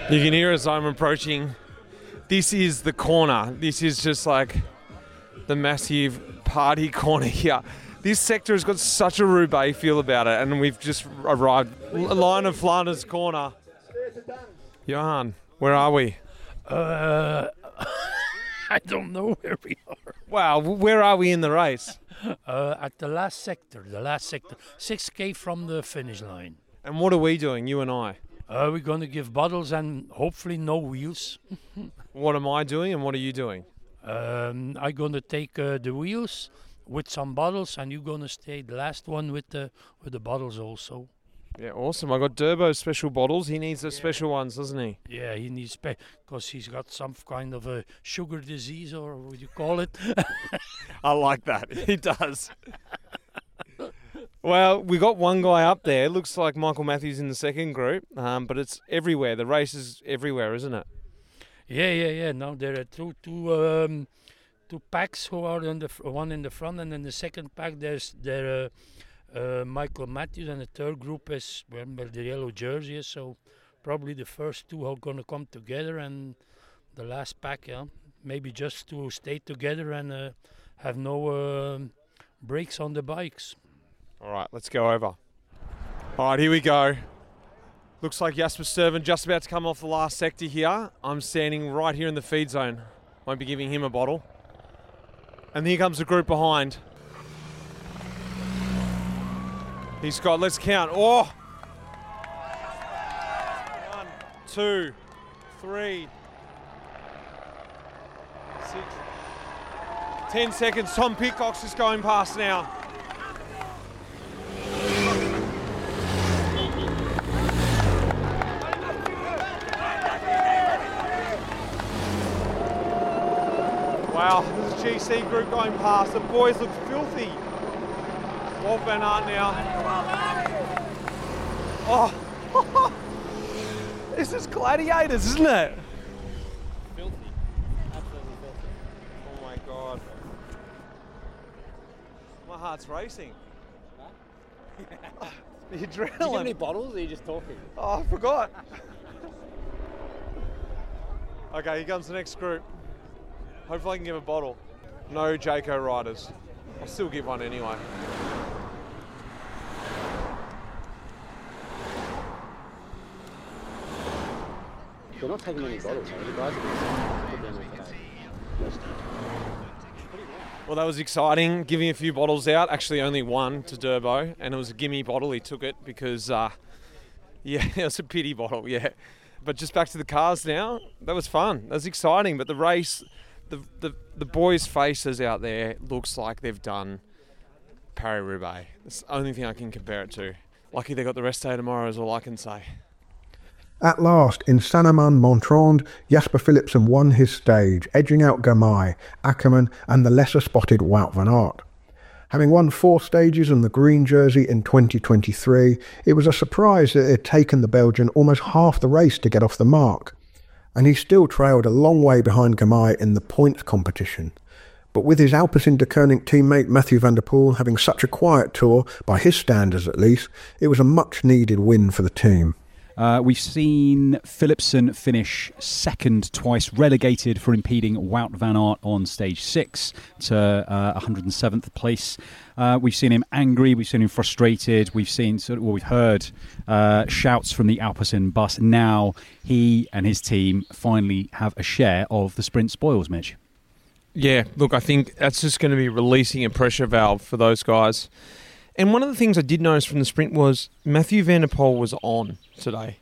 You can hear as I'm approaching. This is the corner. This is just like the massive party corner here. This sector has got such a Roubaix feel about it, and we've just arrived. Lion of Flanders corner. Johan, where are we? Uh, I don't know where we are. Wow, where are we in the race? Uh, at the last sector, the last sector, six K from the finish line. And what are we doing, you and I? Uh, we're going to give bottles and hopefully no wheels. What am I doing and what are you doing? Um, I'm going to take uh, the wheels with some bottles, and you're going to stay the last one with the with the bottles also. Yeah, awesome. I got Durbo's special bottles. He needs the yeah. special ones, doesn't he? Yeah, he needs because he's got some kind of a sugar disease, or what do you call it? I like that. He does. Well, we got one guy up there. Looks like Michael Matthews in the second group, um, but it's everywhere. The race is everywhere, isn't it? Yeah, yeah, yeah. Now there are two, two, um, two packs who are in the f- one in the front, and in the second pack there's there uh, uh, Michael Matthews, and the third group is well, the yellow jersey. So probably the first two are gonna come together, and the last pack, yeah, maybe just to stay together and uh, have no uh, brakes on the bikes. All right, let's go over. All right, here we go. Looks like Jasper Stuyven just about to come off the last sector here. I'm standing right here in the feed zone. Won't be giving him a bottle. And here comes the group behind. He's got, let's count. Oh! One, two, three, six, ten seconds. Tom Pitcock's just going past now. Wow, there's a G C group going past. The boys look filthy. Wout van Aert now. Oh, this is gladiators, isn't it? Filthy. Absolutely filthy. Oh my God. My heart's racing. Huh? The adrenaline. Do you have any bottles or are you just talking? Oh, I forgot. Okay, here comes the next group. Hopefully I can give a bottle. No Jayco riders. I'll still give one anyway. They're not taking any bottles, are the guys are put them in today. Well, that was exciting, giving a few bottles out. Actually, only one to Durbo, and it was a gimme bottle. He took it because, uh, yeah, it was a pity bottle, yeah. But just back to the cars now. That was fun. That was exciting, but the race... The, the the boys' faces out there looks like they've done Paris-Roubaix. That's the only thing I can compare it to. Lucky they got the rest day tomorrow is all I can say. At last, in Saint-Amand-Montrond, Jasper Philipsen won his stage, edging out Girmay, Ackermann and the lesser-spotted Wout van Aert. Having won four stages in the green jersey in twenty twenty-three, it was a surprise that it had taken the Belgian almost half the race to get off the mark. And he still trailed a long way behind Girmay in the points competition. But with his Alpecin-Deceuninck teammate Mathieu van der Poel having such a quiet tour, by his standards at least, it was a much-needed win for the team. Uh, we've seen Philipsen finish second twice, relegated for impeding Wout van Aert on stage six to uh, one hundred seventh place. Uh, we've seen him angry, we've seen him frustrated, we've seen sort of, well, we've heard uh, shouts from the Alpecin bus. Now he and his team finally have a share of the sprint spoils, Mitch. Yeah, look, I think that's just going to be releasing a pressure valve for those guys. And one of the things I did notice from the sprint was Mathieu van der Poel was on today.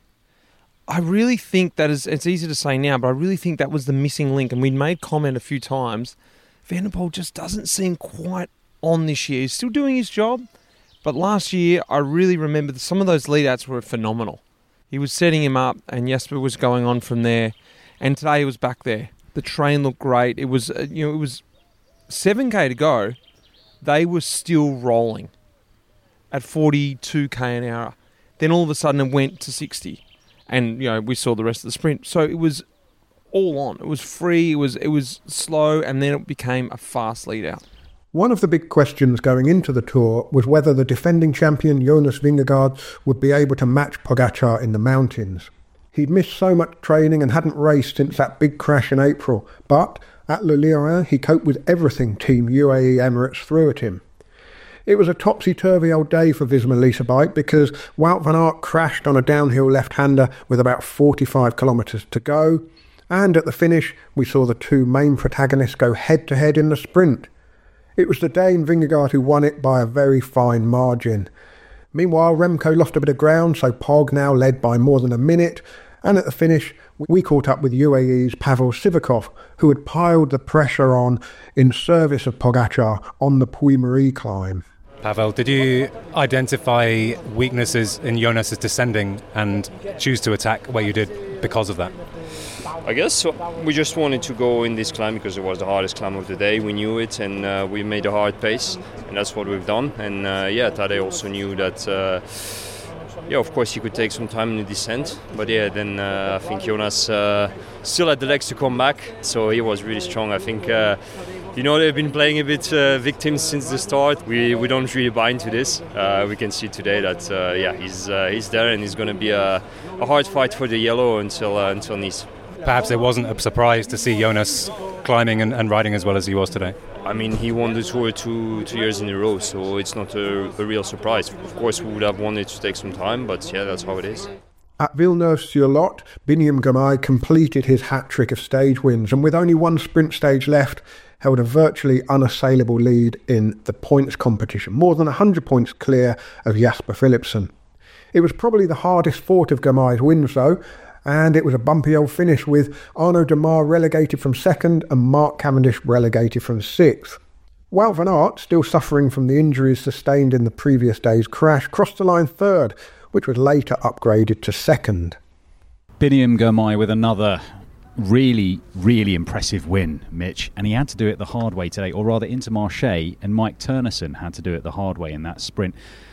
I really think that is, it's easy to say now, but I really think that was the missing link. And we'd made comment a few times. Van der Poel just doesn't seem quite on this year. He's still doing his job. But last year, I really remember that some of those lead-outs were phenomenal. He was setting him up and Jasper was going on from there. And today he was back there. The train looked great. It was, uh, you know, it was seven K to go. They were still rolling at forty-two K an hour. Then all of a sudden it went to sixty. And, you know, we saw the rest of the sprint. So it was all on. It was free, it was it was slow, and then it became a fast lead out. One of the big questions going into the Tour was whether the defending champion Jonas Vingegaard would be able to match Pogačar in the mountains. He'd missed so much training and hadn't raced since that big crash in April, but at Le Lion he coped with everything Team U A E Emirates threw at him. It was a topsy-turvy old day for Visma Lease a Bike because Wout van Aert crashed on a downhill left-hander with about forty-five kilometres to go, and at the finish we saw the two main protagonists go head-to-head in the sprint. It was the Dane Vingegaard who won it by a very fine margin. Meanwhile, Remco lost a bit of ground, so Pog now led by more than a minute, and at the finish we caught up with U A E's Pavel Sivakov, who had piled the pressure on in service of Pogačar on the Puy-Marie climb. Pavel, did you identify weaknesses in Jonas's descending and choose to attack where you did because of that? I guess so. We just wanted to go in this climb because it was the hardest climb of the day. We knew it, and uh, we made a hard pace, and that's what we've done. And uh, yeah, Tadej also knew that. Uh, yeah, of course he could take some time in the descent, but yeah, then uh, I think Jonas uh, still had the legs to come back, so he was really strong. I think. Uh, You know, they've been playing a bit uh, victims since the start. We we don't really buy into this. Uh, we can see today that uh, yeah he's uh, he's there, and he's going to be a, a hard fight for the yellow until uh, until Nice. Perhaps it wasn't a surprise to see Jonas climbing and, and riding as well as he was today. I mean, he won the Tour two two years in a row, so it's not a, a real surprise. Of course, we would have wanted to take some time, but yeah, that's how it is. At Villeneuve-sur-Lot, Biniam Girmay completed his hat-trick of stage wins, and with only one sprint stage left, held a virtually unassailable lead in the points competition, more than one hundred points clear of Jasper Philipsen. It was probably the hardest fought of Girmay's wins though, and it was a bumpy old finish with Arnaud Démare relegated from second and Mark Cavendish relegated from sixth. Wout van Aert, still suffering from the injuries sustained in the previous day's crash, crossed the line third, which was later upgraded to second. Biniam Girmay with another really, really impressive win, Mitch, and he had to do it the hard way today, or rather Intermarché and Mike Turnison had to do it the hard way in that sprint.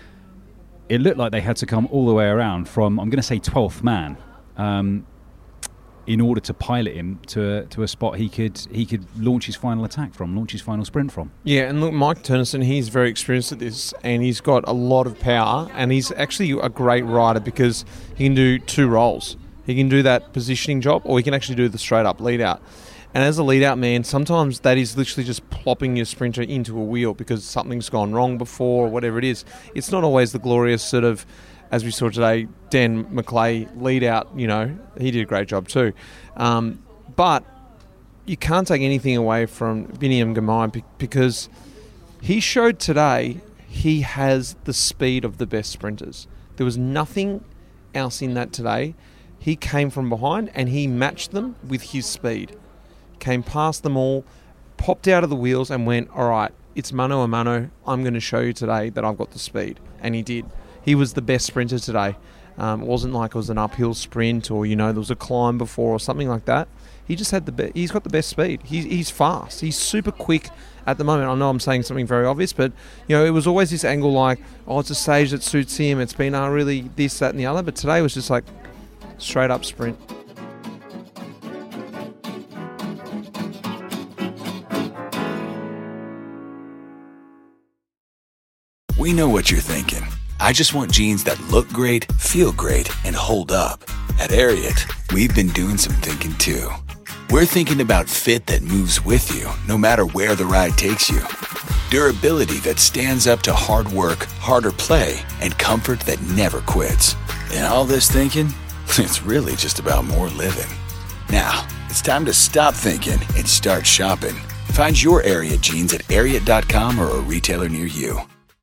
It looked like they had to come all the way around from, I'm going to say, twelfth man, um, in order to pilot him to a, to a spot he could he could launch his final attack from, launch his final sprint from. Yeah, and look, Mike Turnison, he's very experienced at this, and he's got a lot of power, and he's actually a great rider because he can do two roles. He can do that positioning job, or he can actually do the straight-up lead-out. And as a lead-out man, sometimes that is literally just plopping your sprinter into a wheel because something's gone wrong before or whatever it is. It's not always the glorious sort of, as we saw today, Dan McClay lead-out, you know, he did a great job too. Um, but you can't take anything away from Biniam Girmay because he showed today he has the speed of the best sprinters. There was nothing else in that today. He came from behind and he matched them with his speed. Came past them all, popped out of the wheels and went, all right, it's mano a mano. I'm going to show you today that I've got the speed. And he did. He was the best sprinter today. Um, it wasn't like it was an uphill sprint or, you know, there was a climb before or something like that. He just had the be- he's got the best speed. He's, he's fast. He's super quick at the moment. I know I'm saying something very obvious, but, you know, it was always this angle like, oh, it's a stage that suits him. It's been uh, really this, that and the other. But today was just like, straight up sprint. We know what you're thinking. I just want jeans that look great, feel great, and hold up. At Ariat, we've been doing some thinking too. We're thinking about fit that moves with you, no matter where the ride takes you. Durability that stands up to hard work, harder play, and comfort that never quits. And all this thinking? It's really just about more living. Now, it's time to stop thinking and start shopping. Find your Ariat jeans at ariat dot com or a retailer near you.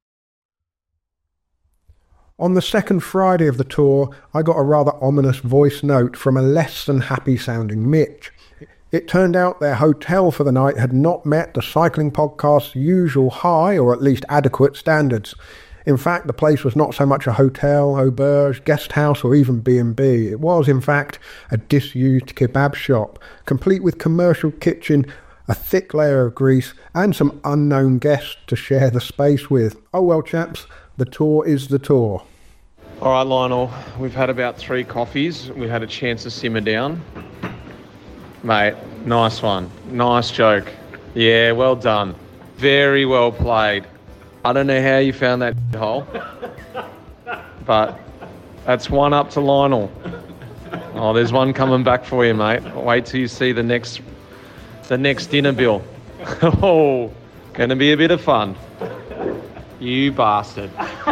On the second Friday of the tour, I got a rather ominous voice note from a less than happy sounding Mitch. It turned out their hotel for the night had not met the Cycling Podcast's usual high, or at least adequate, standards. In fact, the place was not so much a hotel, auberge, guest house or even B and B. It was, in fact, a disused kebab shop, complete with commercial kitchen, a thick layer of grease and some unknown guests to share the space with. Oh well, chaps, the tour is the tour. All right, Lionel, we've had about three coffees. We've had a chance to simmer down. Mate, nice one. Nice joke. Yeah, well done. Very well played. I don't know how you found that hole, but that's one up to Lionel. Oh, there's one coming back for you, mate. Wait till you see the next, the next dinner bill. Oh, gonna be a bit of fun. You bastard.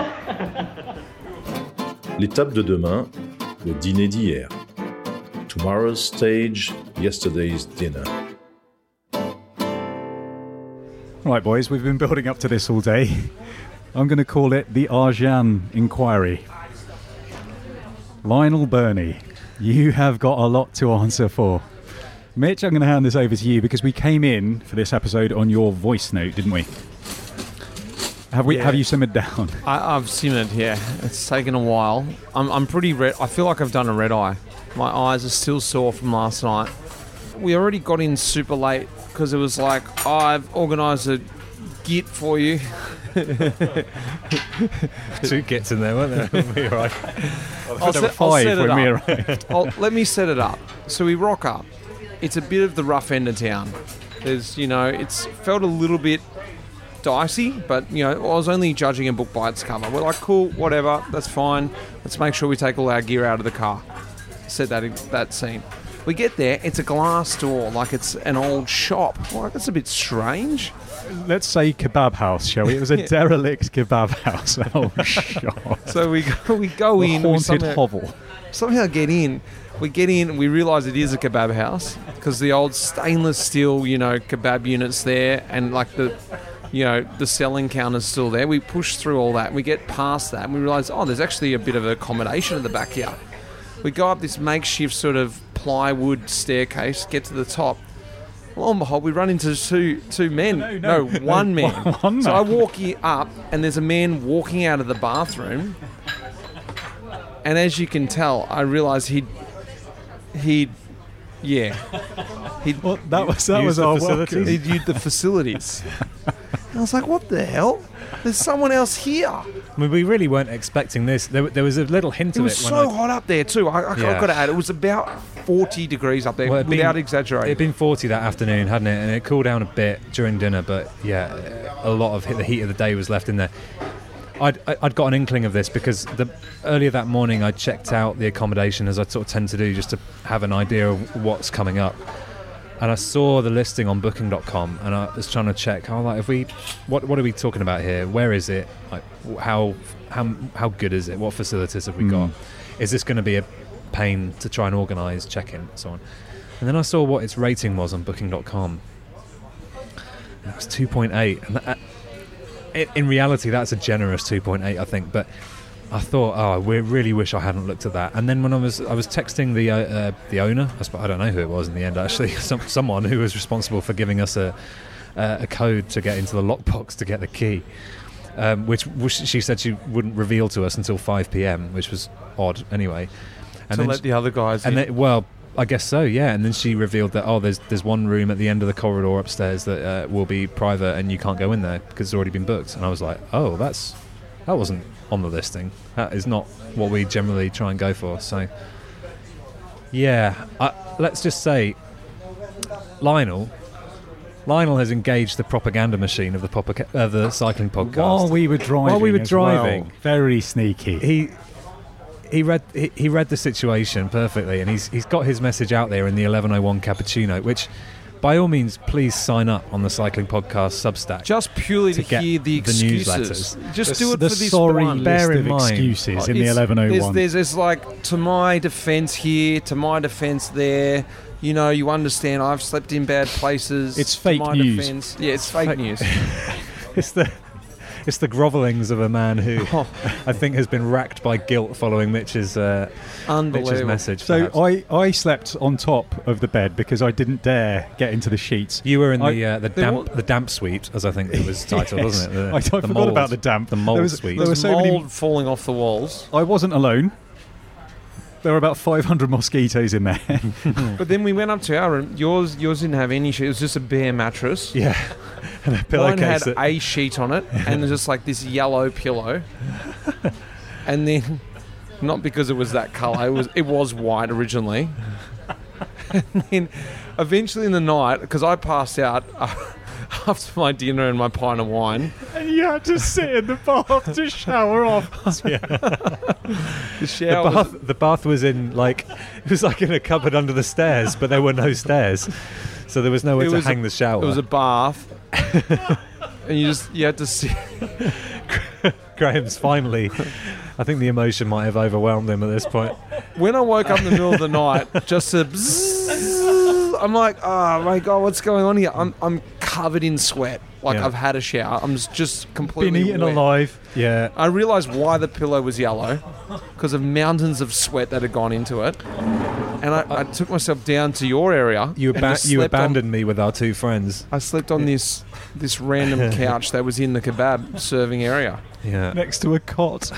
L'étape de demain, le dîner d'hier. Tomorrow's stage, yesterday's dinner. Right, boys, we've been building up to this all day. I'm going to call it the Arjan Inquiry. Lionel Birnie, you have got a lot to answer for. Mitch, I'm going to hand this over to you because we came in for this episode on your voice note, didn't we? Have we? Yeah. Have you simmered down? I, I've simmered, yeah. It's taken a while. I'm, I'm pretty red. I feel like I've done a red eye. My eyes are still sore from last night. We already got in super late because it was like, oh, I've organised a git for you. Two gits in there, weren't there? We arrived. I'll, there were set, I'll five set it when we up. arrived. I'll, let me set it up. So we rock up. It's a bit of the rough end of town. There's, you know, it's felt a little bit dicey, but, you know, I was only judging a book by its cover. We're like, cool, whatever, that's fine. Let's make sure we take all our gear out of the car. Set that that scene. We get there, it's a glass door, like it's an old shop. Like, that's a bit strange. Let's say kebab house, shall we? It was a Yeah. derelict kebab house. Oh, shot. So we go, we go The in. we haunted somehow, hovel. Somehow get in. We get in and we realise it is a kebab house because the old stainless steel, you know, kebab units there and like the, you know, the selling counter's still there. We push through all that. We get past that and we realise, oh, there's actually a bit of accommodation at the back here. We go up this makeshift sort of plywood staircase, get to the top. Lo and behold, we run into two two men. No, no. one man. One so I man. walk here up, and there's a man walking out of the bathroom. And as you can tell, I realise he'd he'd yeah he'd Well, that was that Use was the our facilities. welcome. he'd used the facilities. And I was like, what the hell? There's someone else here. I mean, we really weren't expecting this. There, there was a little hint It of was it. so when I, hot up there too. I, I, Yeah. I've got to add, it was about forty degrees up there, Well, it'd without been- exaggerating. It'd been forty that afternoon, hadn't it? And it cooled down a bit during dinner, but yeah, a lot of the heat of the day was left in there. I'd, I'd got an inkling of this because the, earlier that morning I checked out the accommodation, as I sort of tend to do, just to have an idea of what's coming up. And I saw the listing on booking dot com, and I was trying to check. Oh, like, if we, what what are we talking about here? Where is it? Like, how how how good is it? What facilities have we got? Is this going to be a pain to try and organise, check in, and so on? And then I saw what its rating was on booking dot com. It was two point eight, and that, in, in reality, that's a generous two point eight, I think. But I thought, oh, I we- really wish I hadn't looked at that. And then when I was, I was texting the uh, uh, the owner. I, sp- I don't know who it was in the end. Actually, Some, someone who was responsible for giving us a uh, a code to get into the lockbox to get the key, um, which, which she said she wouldn't reveal to us until five p.m., which was odd. Anyway, and to then let she- the other guys and in. then, well, I guess so, yeah. And then she revealed that, oh, there's there's one room at the end of the corridor upstairs that uh, will be private, and you can't go in there because it's already been booked. And I was like, oh, that's that wasn't on the listing. That is not what we generally try and go for. So, yeah, I, let's just say, Lionel. Lionel has engaged the propaganda machine of the popa- uh, the cycling podcast. While we were driving, While we were as driving, well. Very sneaky. he he read he, he read the situation perfectly, and he's he's got his message out there in the eleven oh one cappuccino, which, by all means, please sign up on the Cycling Podcast Substack. Just purely to, get hear the excuses. newsletters. Just The- do it the for this sorry one. list Bear in of mind- excuses in the It's- eleven oh There's, one. there's, there's like, to my defence here, to my defence there. You know, you understand, I've slept in bad places. It's to fake my news. Defense. Yeah, it's fake news. It's the it's the grovellings of a man who I think has been racked by guilt following Mitch's uh, Mitch's Unbelievable. message. So perhaps. I, I slept on top of the bed because I didn't dare get into the sheets. You were in I- the uh, the There damp wa- the damp suite, as I think it was titled, Yes. wasn't it? The, I, I the forgot mould- about the damp. The mold There was- suite. there There's were so many- mould falling off the walls. I wasn't alone. There were about five hundred mosquitoes in there. But then we went up to our room. Yours yours didn't have any sheet. It was just a bare mattress. Yeah, and a Mine pillowcase. had that- a sheet on it and just like this yellow pillow. And then, not because it was that colour, it was it was white originally. And then, eventually in the night, because I passed out after my dinner and my pint of wine. And you had to sit in the bath to shower off. Yeah. The shower. The bath, the bath was in like it was like in a cupboard under the stairs, but there were no stairs, so there was nowhere It to was hang a- the shower. It was a bath, and you just you had to sit. Graham's finally. I think the emotion might have overwhelmed him at this point. When I woke up in the middle of the night, just to bzzz, I'm like, oh my god, what's going on here? I'm I'm covered in sweat. Like Yeah. I've had a shower. I'm just- just completely Been eaten wet. alive. Yeah. I realised why the pillow was yellow, because of mountains of sweat that had gone into it. And I, I took myself down to your area. You, and aba- just you slept on- abandoned me with our two friends. I slept on this this random couch that was in the kebab serving area. Yeah. Next to a cot.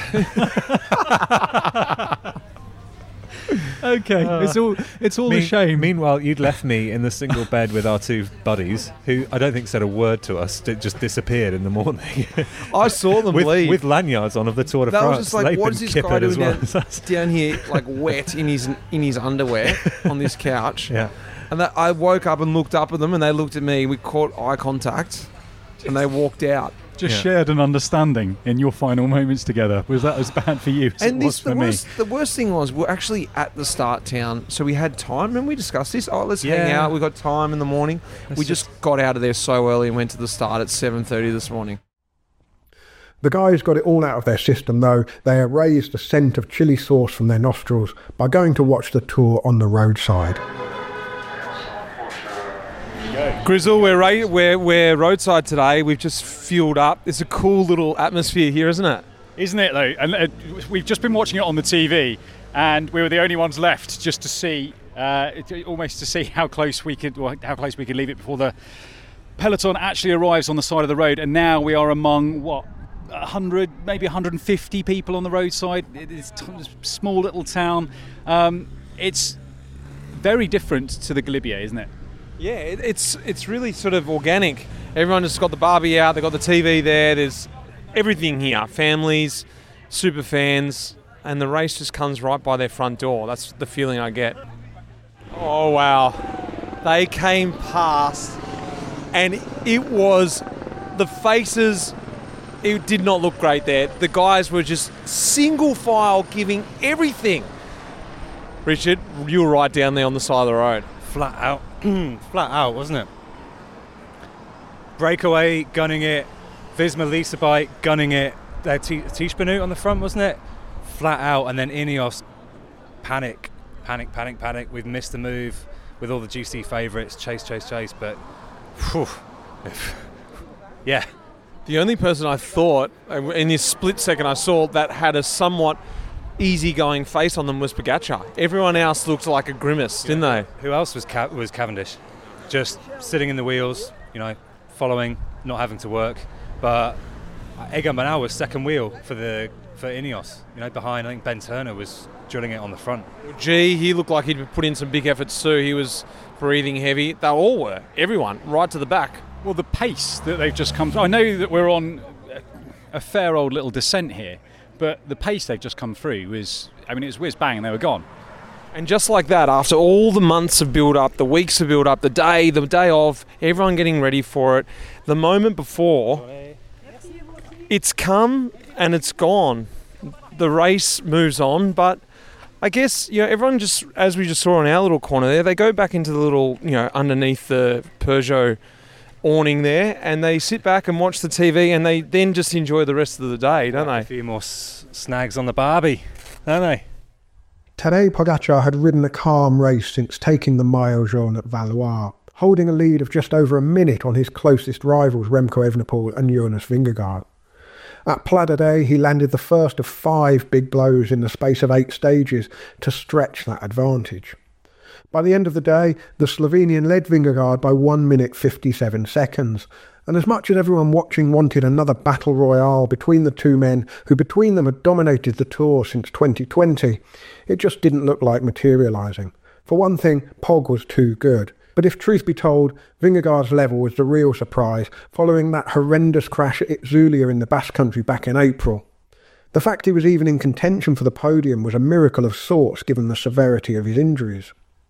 Okay, Uh, it's all it's all a mean- shame. Meanwhile, you'd left me in the single bed with our two buddies, who I don't think said a word to us. It just disappeared in the morning. I saw them with, leave. with lanyards on of the Tour de That France. was just like, They've what been is this kippered guy as doing well down, as us. down here, like wet in his in his underwear on this couch? Yeah. And that, I woke up and looked up at them, and they looked at me. We caught eye contact, and they walked out. Just Yeah. shared an understanding in your final moments together. Was that as bad for you as And it was this, for the me? worst, the worst thing was we're actually at the start town, so we had time. Remember we discussed this? Oh, let's hang Yeah. out. We got time in the morning. Let's we just got out of there so early and went to the start at seven thirty this morning. The guys got it all out of their system, though. They erased the scent of chili sauce from their nostrils by going to watch the tour on the roadside. Grizzle, we're, ra- we're, we're roadside today. We've just fueled up. It's a cool little atmosphere here, isn't it? Isn't it, though? And uh, we've just been watching it on the T V, and we were the only ones left just to see, uh, it, almost to see how close we could, well, how close we could leave it before the peloton actually arrives on the side of the road. And now we are among what, one hundred, maybe one hundred fifty people on the roadside. It is a small little town. Um, it's very different to the Galibier, isn't it? Yeah, it, it's it's really sort of organic. Everyone just got the barbie out. They've got the T V there. There's everything here. Families, super fans, and the race just comes right by their front door. That's the feeling I get. Oh, wow. They came past, and it was the faces. It did not look great there. The guys were just single file giving everything. Richard, you were right down there on the side of the road. Flat out. Flat out, wasn't it? Breakaway, gunning it. Visma Lisa bike, gunning it. Uh, T- Tish Benoot on the front, wasn't it? Flat out. And then Ineos, panic, panic, panic, panic. We've missed the move with all the G C favourites. Chase, chase, chase. But, whew, yeah. The only person I thought, uh, in this split second I saw, that had a somewhat easygoing face on them was Pogacar. Everyone else looked like a grimace, didn't they? Who else was Ca- was Cavendish? Just sitting in the wheels, you know, following, not having to work. But Egan Bernal was second wheel for the for Ineos. You know, behind I think Ben Turner was drilling it on the front. Gee, he looked like he'd put in some big efforts too. He was breathing heavy. They all were. Everyone, right to the back. Well, the pace that they've just come through. I know that we're on a fair old little descent here, but the pace they've just come through was, I mean, it was whiz bang and they were gone. And just like that, after all the months of build-up, the weeks of build-up, the day, the day of, everyone getting ready for it, the moment before, it's come and it's gone. The race moves on, but I guess, you know, everyone just, as we just saw in our little corner there, they go back into the little, you know, underneath the Peugeot awning there, and they sit back and watch the T V, and they then just enjoy the rest of the day, don't they? A few more s- snags on the Barbie, don't they? Tadej Pogacar had ridden a calm race since taking the Maillot Jaune at Valois, holding a lead of just over a minute on his closest rivals Remco Evenepoel and Jonas Vingegaard. At Pla d'Adet, he landed the first of five big blows in the space of eight stages to stretch that advantage. By the end of the day, the Slovenian led Vingegaard by one minute fifty-seven seconds, and as much as everyone watching wanted another battle royale between the two men who between them had dominated the Tour since twenty twenty, it just didn't look like materialising. For one thing, Pog was too good. But if truth be told, Vingegaard's level was the real surprise following that horrendous crash at Itzulia in the Basque Country back in April. The fact he was even in contention for the podium was a miracle of sorts given the severity of his injuries.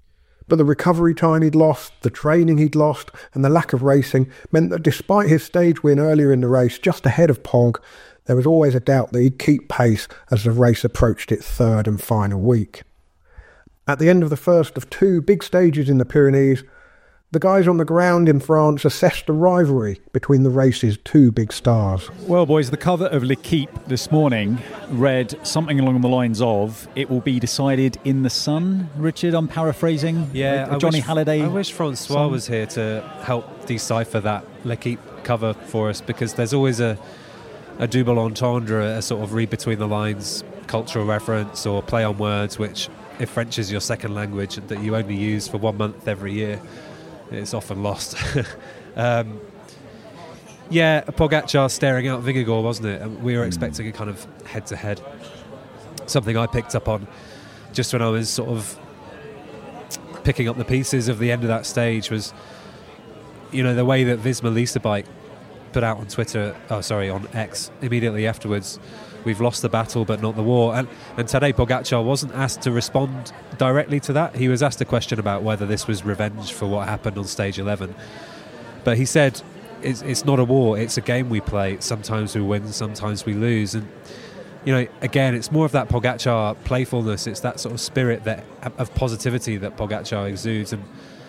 But the recovery time he'd lost, the training he'd lost, and the lack of racing meant that despite his stage win earlier in the race, just ahead of Pog, there was always a doubt that he'd keep pace as the race approached its third and final week. At the end of the first of two big stages in the Pyrenees, the guys on the ground in France assessed the rivalry between the race's two big stars. Well, boys, the cover of L'Equipe this morning read something along the lines of, "It will be decided in the sun." Richard, I'm paraphrasing. Yeah, a Johnny I wish, Halliday. I wish Francois song. was here to help decipher that L'Equipe cover for us, because there's always a, a double entendre, a sort of read between the lines, cultural reference or play on words, which, if French is your second language that you only use for one month every year, it's often lost. um, yeah, Pogacar staring out Vingegaard, wasn't it? And we were expecting a kind of head-to-head. Something I picked up on just when I was sort of picking up the pieces of the end of that stage was, you know, the way that Visma Lease a Bike put out on Twitter, oh sorry, on X, immediately afterwards, "We've lost the battle but not the war." And, and Tadej Pogacar wasn't asked to respond directly to that. He was asked a question about whether this was revenge for what happened on stage eleven. But he said, it's, it's not a war, it's a game we play. Sometimes we win, sometimes we lose. And, you know, again, it's more of that Pogacar playfulness. It's that sort of spirit that of positivity that Pogacar exudes. And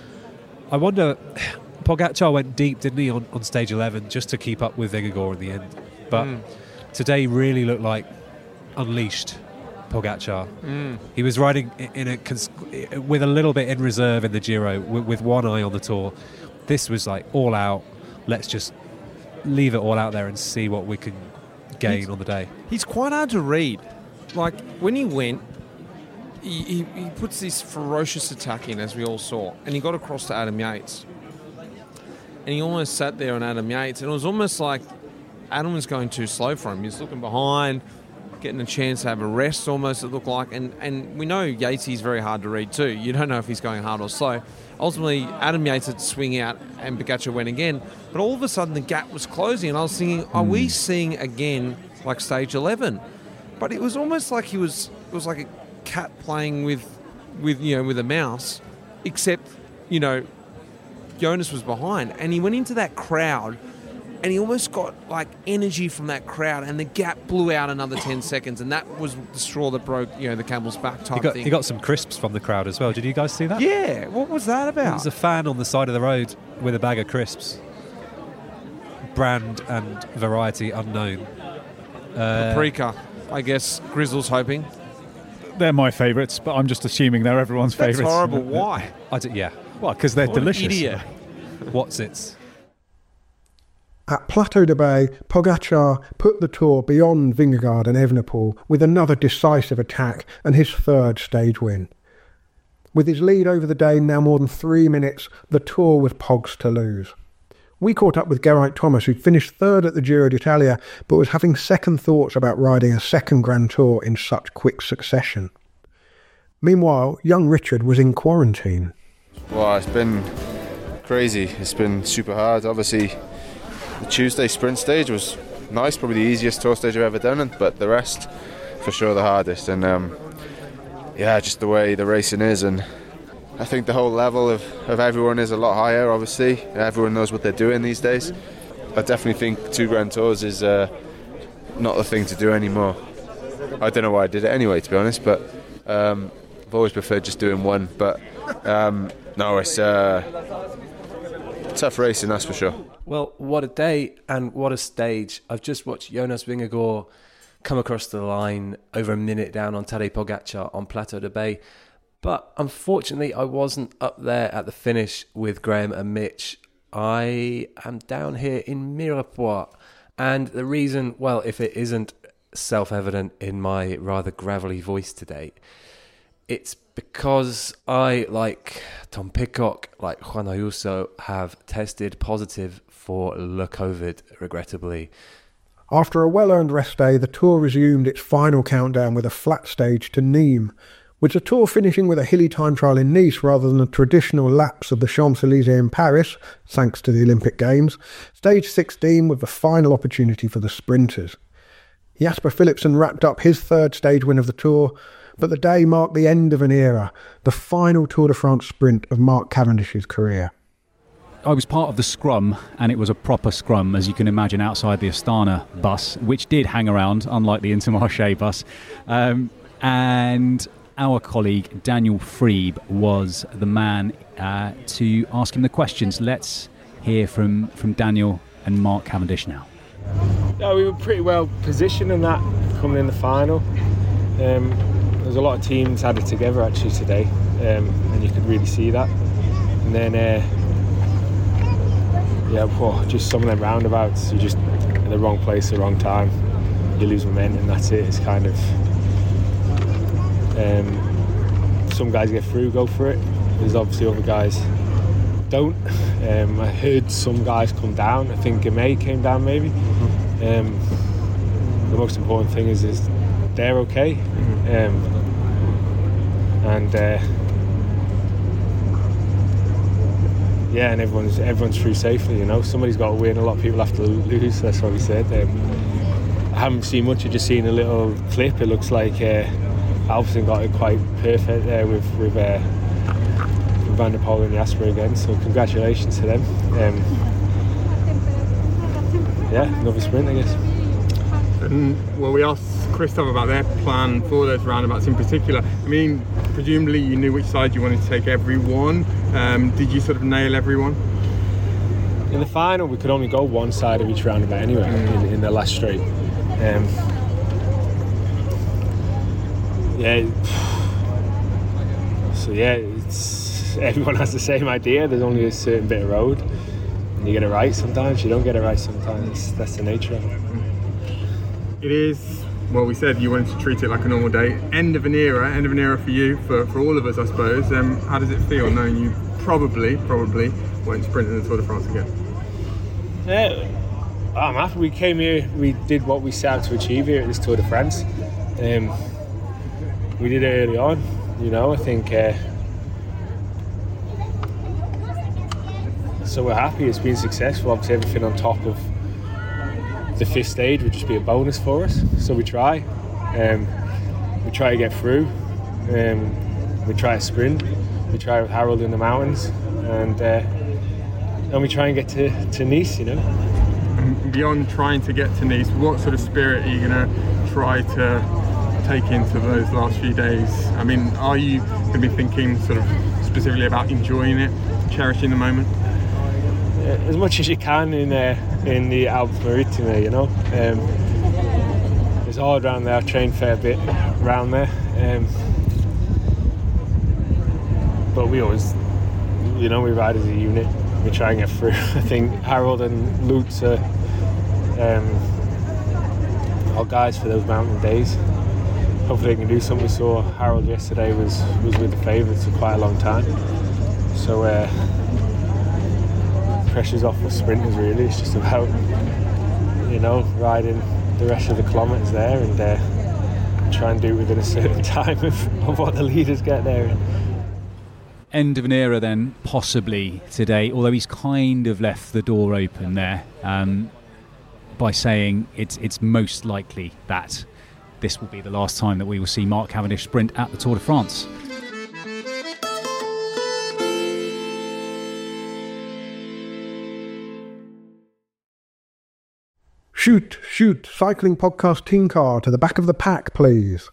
I wonder, Pogacar went deep, didn't he, on, on stage eleven, just to keep up with Vingegaard in the end. But mm. today really looked like unleashed Pogacar. Mm. He was riding in a cons- with a little bit in reserve in the Giro, with, with one eye on the Tour. This was like all out. Let's just leave it all out there and see what we can gain he's, on the day. He's quite hard to read. Like, when he went, he, he, he puts this ferocious attack in, as we all saw, and he got across to Adam Yates. And he almost sat there on Adam Yates, and it was almost like Adam was going too slow for him. He was looking behind, getting a chance to have a rest almost, it looked like. And, and we know Yates is very hard to read too. You don't know if he's going hard or slow. Ultimately, Adam Yates had to swing out and Pogacar went again. But all of a sudden, the gap was closing. And I was thinking, are we seeing again like stage eleven? But it was almost like he was, it was like a cat playing with, with you know, with a mouse, except, you know, Jonas was behind. And he went into that crowd, and he almost got like energy from that crowd, and the gap blew out another ten seconds, and that was the straw that broke, you know, the camel's back type he got, thing. He got some crisps from the crowd as well. Did you guys see that? Yeah, what was that about? There was a fan on the side of the road with a bag of crisps. Brand and variety unknown. Uh, Paprika, I guess Grizzle's hoping. They're my favourites, but I'm just assuming they're everyone's That's favourites. horrible. Why? I d- yeah. Well, because they're What delicious. an idiot. What's it? At Plateau de Bay, Pogacar put the Tour beyond Vingegaard and Evenepoel with another decisive attack and his third stage win. With his lead over the day now more than three minutes, the Tour was Pog's to lose. We caught up with Geraint Thomas, who finished third at the Giro d'Italia, but was having second thoughts about riding a second Grand Tour in such quick succession. Meanwhile, young Richard was in quarantine. Well, it's been crazy. It's been super hard. Obviously, the Tuesday sprint stage was nice, probably the easiest tour stage I've ever done, but the rest, for sure, the hardest. And um, yeah, just the way the racing is, and I think the whole level of, of everyone is a lot higher. Obviously, everyone knows what they're doing these days. I definitely think two Grand Tours is uh, not the thing to do anymore. I don't know why I did it anyway, to be honest, but um, I've always preferred just doing one. But um, no, it's uh, tough racing, that's for sure. Well, what a day and what a stage. I've just watched Jonas Vingegaard come across the line over a minute down on Tadej Pogacar on Plateau de Bay. But unfortunately, I wasn't up there at the finish with Graham and Mitch. I am down here in Mirepoix. And the reason, well, if it isn't self-evident in my rather gravelly voice today, it's because I, like Tom Pidcock, like Juan Ayuso, have tested positive for Le COVID, regrettably. After a well-earned rest day, the Tour resumed its final countdown with a flat stage to Nîmes, with the Tour finishing with a hilly time trial in Nice rather than the traditional laps of the Champs-Élysées in Paris, thanks to the Olympic Games. Stage sixteen with the final opportunity for the sprinters. Jasper Philipsen wrapped up his third stage win of the Tour but the day marked the end of an era, the final Tour de France sprint of Mark Cavendish's career. I was part of the scrum, and it was a proper scrum, as you can imagine, outside the Astana bus, which did hang around, unlike the Intermarché bus. Um, and our colleague Daniel Friebe was the man uh, to ask him the questions. Let's hear from, from Daniel and Mark Cavendish now. Yeah, we were pretty well positioned in that coming in the final. Um, there's a lot of teams had it together actually today, um, and you could really see that. And then, uh, yeah, whoa, just some of them roundabouts, you're just in the wrong place at the wrong time. You lose momentum, that's it. It's kind of um, some guys get through, go for it. There's obviously other guys don't. Um, I heard some guys come down. I think Gamay came down maybe. Um, the most important thing is is they're okay, um, and uh, yeah, and everyone's everyone's through safely. You know, somebody's got to win. A lot of people have to lose. That's what we said. Um, I haven't seen much. I've just seen a little clip. It looks like uh, Alpecin got it quite perfect there with with. Uh, Van der Poel and Jasper again, so congratulations to them. Um, yeah, another sprint, I guess. And, well, we asked Christophe about their plan for those roundabouts in particular. I mean, presumably you knew which side you wanted to take everyone. Um, did you sort of nail everyone? In the final, we could only go one side of each roundabout anyway, mm. in, in the last straight. Um, yeah. So yeah, it's. Everyone has the same idea. There's only a certain bit of road, and you get it right sometimes. You don't get it right sometimes. That's the nature of it. It is. Well, we said you wanted to treat it like a normal day. End of an era. End of an era for you, for, for all of us, I suppose. Um, how does it feel knowing you probably, probably won't sprint in the Tour de France again? Yeah, I'm happy. We came here. We did what we set out to achieve here at this Tour de France. Um, we did it early on. You know, I think. Uh, So we're happy it's been successful. Obviously everything on top of the fifth stage would just be a bonus for us. So we try. Um, we try to get through. Um, we try to sprint. We try with Harold in the mountains. And uh, and we try and get to, to Nice, you know. And beyond trying to get to Nice, what sort of spirit are you going to try to take into those last few days? I mean, are you going to be thinking sort of specifically about enjoying it, cherishing the moment? As much as you can in uh, in the Alpes Maritimes, you know. Um, it's hard around there. I train a fair bit around there, um, but we always, you know, we ride as a unit. We try and get through. I think Harold and Lutz are um, our guys for those mountain days. Hopefully, they can do something. We saw Harold yesterday was was with the favourites for quite a long time, so. Uh, pressure's off for sprinters really. It's just about, you know, riding the rest of the kilometres there and uh, try and do it within a certain time of, of what the leaders get there. End of an era then, possibly today, although he's kind of left the door open there um, by saying it's it's most likely that this will be the last time that we will see Mark Cavendish sprint at the Tour de France. Shoot, shoot, cycling podcast team car to the back of the pack, please.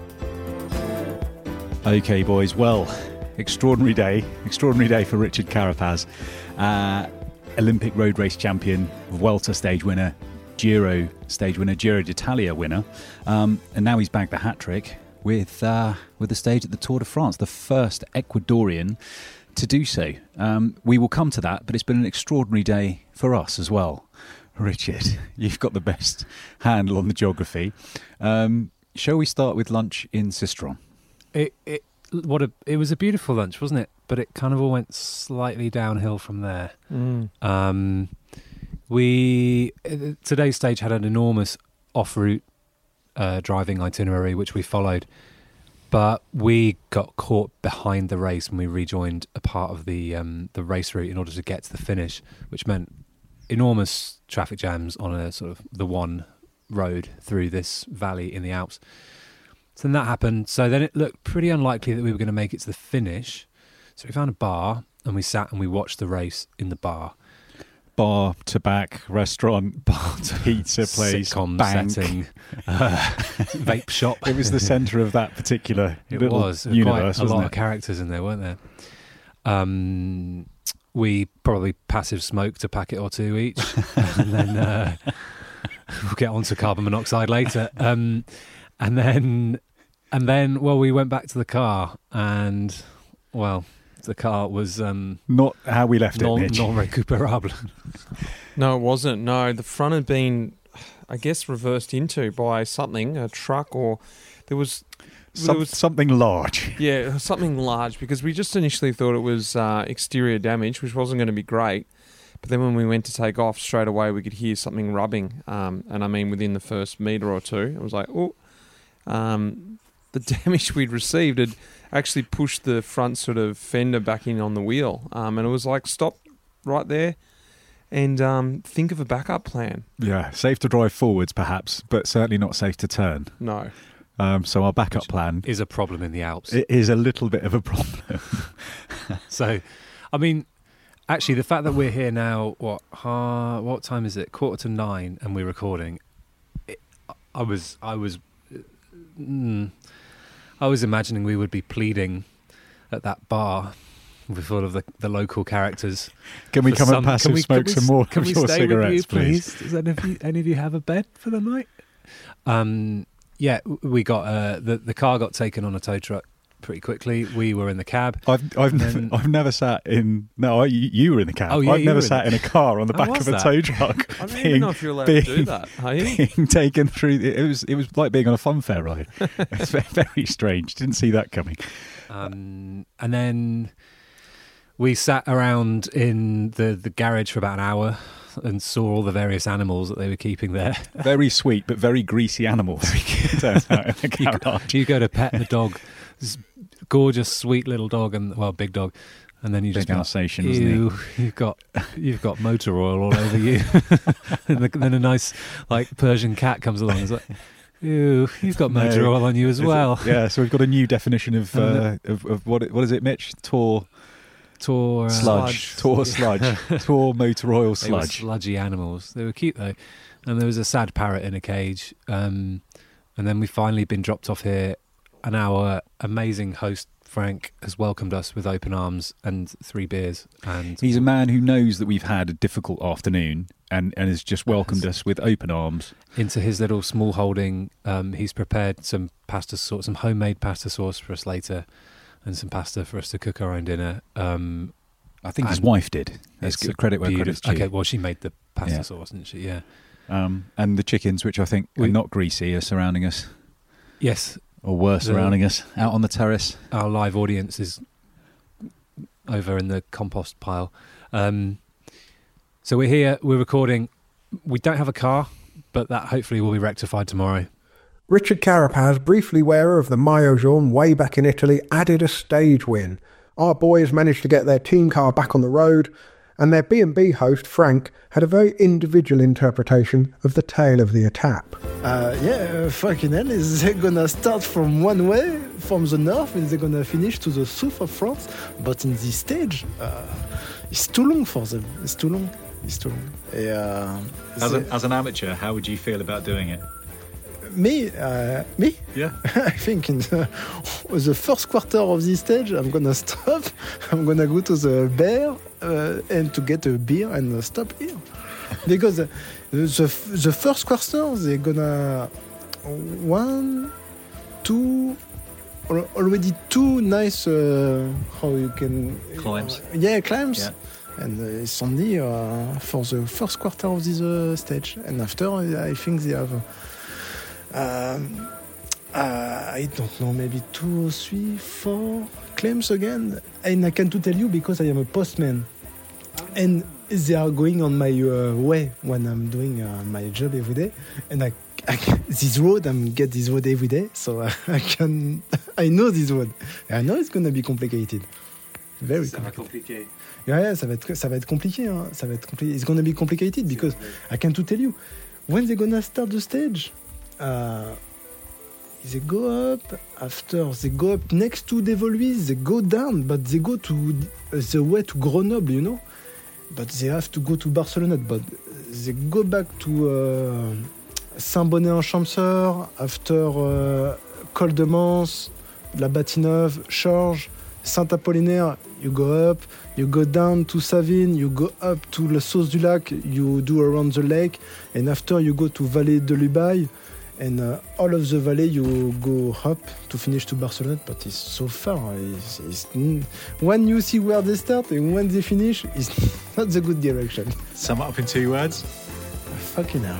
Okay, boys, well, extraordinary day, extraordinary day for Richard Carapaz. Uh, Olympic road race champion, Vuelta stage winner, Giro stage winner, Giro d'Italia winner, um, and now he's bagged the hat-trick with, uh, with the stage at the Tour de France, the first Ecuadorian to do so. Um, we will come to that, but it's been an extraordinary day for us as well. Richard, you've got the best handle on the geography. Um, shall we start with lunch in Sisteron? It it what a it was a beautiful lunch, wasn't it? But it kind of all went slightly downhill from there. Mm. Um, we today's stage had an enormous off route uh, driving itinerary which we followed, but we got caught behind the race when we rejoined a part of the um, the race route in order to get to the finish, which meant enormous traffic jams on a sort of the one road through this valley in the Alps. So then that happened. So then it looked pretty unlikely that we were going to make it to the finish. So we found a bar and we sat and we watched the race in the bar. Bar to back, restaurant, bar to pizza place, sitcom bank. setting, uh, vape shop. It was the centre of that particular it little was. universe, Quite a wasn't lot it? of characters in there, weren't there? Um, we probably passive smoked a packet or two each, and then uh, we'll get onto carbon monoxide later. Um, and then, and then, well, we went back to the car, and well. The car was um, not how we left non, it, Mitch. non-recuperable. No, it wasn't. No, the front had been, I guess, reversed into by something, a truck, or there was, Some, there was something large. Yeah, something large, because we just initially thought it was uh, exterior damage, which wasn't going to be great. But then when we went to take off, straight away we could hear something rubbing. Um, and I mean, within the first metre or two, it was like, oh, um, the damage we'd received had actually pushed the front sort of fender back in on the wheel. Um, and it was like, stop right there and um, think of a backup plan. Yeah, safe to drive forwards perhaps, but certainly not safe to turn. No. Um, so our backup Which plan is a problem in the Alps. It is a little bit of a problem. So, I mean, actually, the fact that we're here now, what, uh, what time is it? Quarter to nine, and we're recording. It, I was, I was, mm, I was imagining we would be pleading at that bar with all of the, the local characters. Can we for come some, and passive can we, smoke can we, some more can of we your stay cigarettes, with you, please? please? Does any of you, any of you have a bed for the night? Um, yeah, we got uh, the the car got taken on a tow truck pretty quickly. We were in the cab. I've I've never, then, I've never sat in. No, I, you were in the cab. Oh, yeah, I've you never were in sat in, the- a car on the How back was of a that? tow truck. I don't being, even know if you're allowed being, to do that, are you? Being taken through. It was it was like being on a fun fair ride. It's very, very strange. Didn't see that coming. Um, and then we sat around in the, the garage for about an hour and saw all the various animals that they were keeping there. Very sweet, but very greasy animals. Turns out in the you, garage. you go to pet the dog, this gorgeous, sweet little dog, and well, big dog, and then you Big just go, Alsatian, wasn't "Ew, you've got you've got motor oil all over you." And the, then a nice like Persian cat comes along. It's like, "Ew, you've got motor No. oil on you as Is it- well." Yeah, so we've got a new definition of And uh, of, of what it- what is it, Mitch? Tor Tor uh, sludge, tor sludge, tor motor oil They were sludge. sludgy animals. They were cute though, and there was a sad parrot in a cage. Um, and then we finally been dropped off here, and our amazing host Frank has welcomed us with open arms and three beers. And He's a man who knows that we've had a difficult afternoon and, and has just welcomed us with open arms. into his little small holding. Um, he's prepared some pasta sauce, some homemade pasta sauce for us later, and some pasta for us to cook our own dinner. Um, I think his and wife did. Let's it's give a credit where beautiful- credit's due. Okay, well, she made the pasta Yeah. sauce, didn't she? Yeah. Um, and the chickens, which I think We- are not greasy, are surrounding us. Yes. Or were The- surrounding us out on the terrace. Our live audience is over in the compost pile. Um, so we're here, we're recording. We don't have a car, but that hopefully will be rectified tomorrow. Richard Carapaz, briefly wearer of the Maillot Jaune way back in Italy, added a stage win. Our boys managed to get their team car back on the road, and their B and B host, Frank, had a very individual interpretation of the tale of the attack. Uh, yeah, fucking hell, is they gonna start from one way, from the north, and they're gonna finish to the south of France. But in this stage, uh, it's too long for them. It's too long. It's too long. Yeah. As, a, as an amateur, how would you feel about doing it? Me, uh, me? Yeah. I think in the, the first quarter of this stage, I'm gonna stop. I'm gonna go to the bar uh, and to get a beer and uh, stop here, because uh, the the first quarter they're gonna one, two, al- already two nice uh, how you can Climbs. uh, yeah, climbs. Yeah. And uh, it's only uh, for the first quarter of this uh, stage, and after I think they have. Um, uh, I don't know, maybe two, three, four claims again. And I can to tell you because I am a postman. And they are going on my uh, way when I'm doing uh, my job every day. And I, I this road, I'm get this road every day. So uh, I can, I know this road. I know it's going to be complicated. Very complicated. Yeah, yeah, ça va être, ça va être compliqué. Hein. Ça va être compli- It's going to be complicated because I can to tell you, when they're going to start the stage, Uh, they go up. After they go up next to Devolvis, they go down, but they go to uh, the way to Grenoble, you know. But they have to go to Barcelona. But they go back to uh, Saint-Bonnet-en-Champsaur after uh, Col de Mans, La Bâtie-Neuve, Chorges, Saint-Apollinaire. You go up, you go down to Savines, you go up to La Sauce du Lac, you do around the lake, and after you go to Vallée de l'Ubaye, and uh, all of the valley you go up to finish to Barcelona, but it's so far. It's, it's, when you see where they start and when they finish, it's not the good direction. Sum it up in two words. Fucking hell.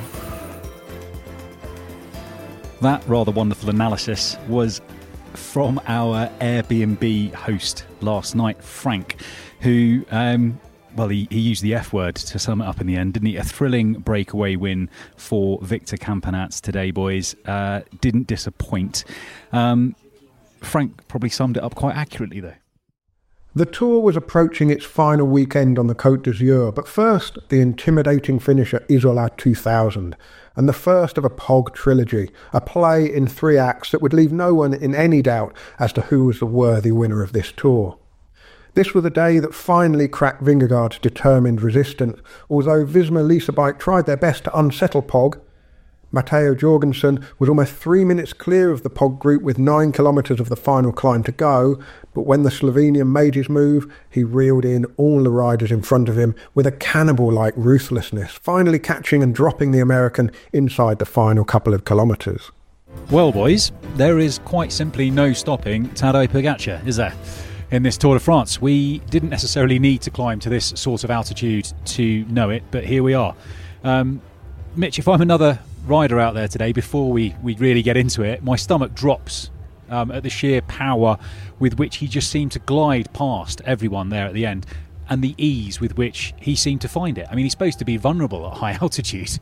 That rather wonderful analysis was from our Airbnb host last night, Frank, who, um, well, he, he used the F word to sum it up in the end, didn't he? A thrilling breakaway win for Victor Campenaerts today, boys. Uh, didn't disappoint. Um, Frank probably summed it up quite accurately, though. The Tour was approaching its final weekend on the Côte d'Azur, but first, the intimidating finish at Isola two thousand, and the first of a P O G trilogy, a play in three acts that would leave no one in any doubt as to who was the worthy winner of this Tour. This was a day that finally cracked Vingegaard's determined resistance, although Visma Lease Bike tried their best to unsettle P O G. Matteo Jorgensen was almost three minutes clear of the P O G group with nine kilometres of the final climb to go, but when the Slovenian made his move, he reeled in all the riders in front of him with a cannibal-like ruthlessness, finally catching and dropping the American inside the final couple of kilometres. Well, boys, there is quite simply no stopping Tadej Pogačar, is there? In this Tour de France, we didn't necessarily need to climb to this sort of altitude to know it, but here we are. Um, Mitch, if I'm another rider out there today, before we, we really get into it, my stomach drops um, at the sheer power with which he just seemed to glide past everyone there at the end, and the ease with which he seemed to find it. I mean, he's supposed to be vulnerable at high altitude.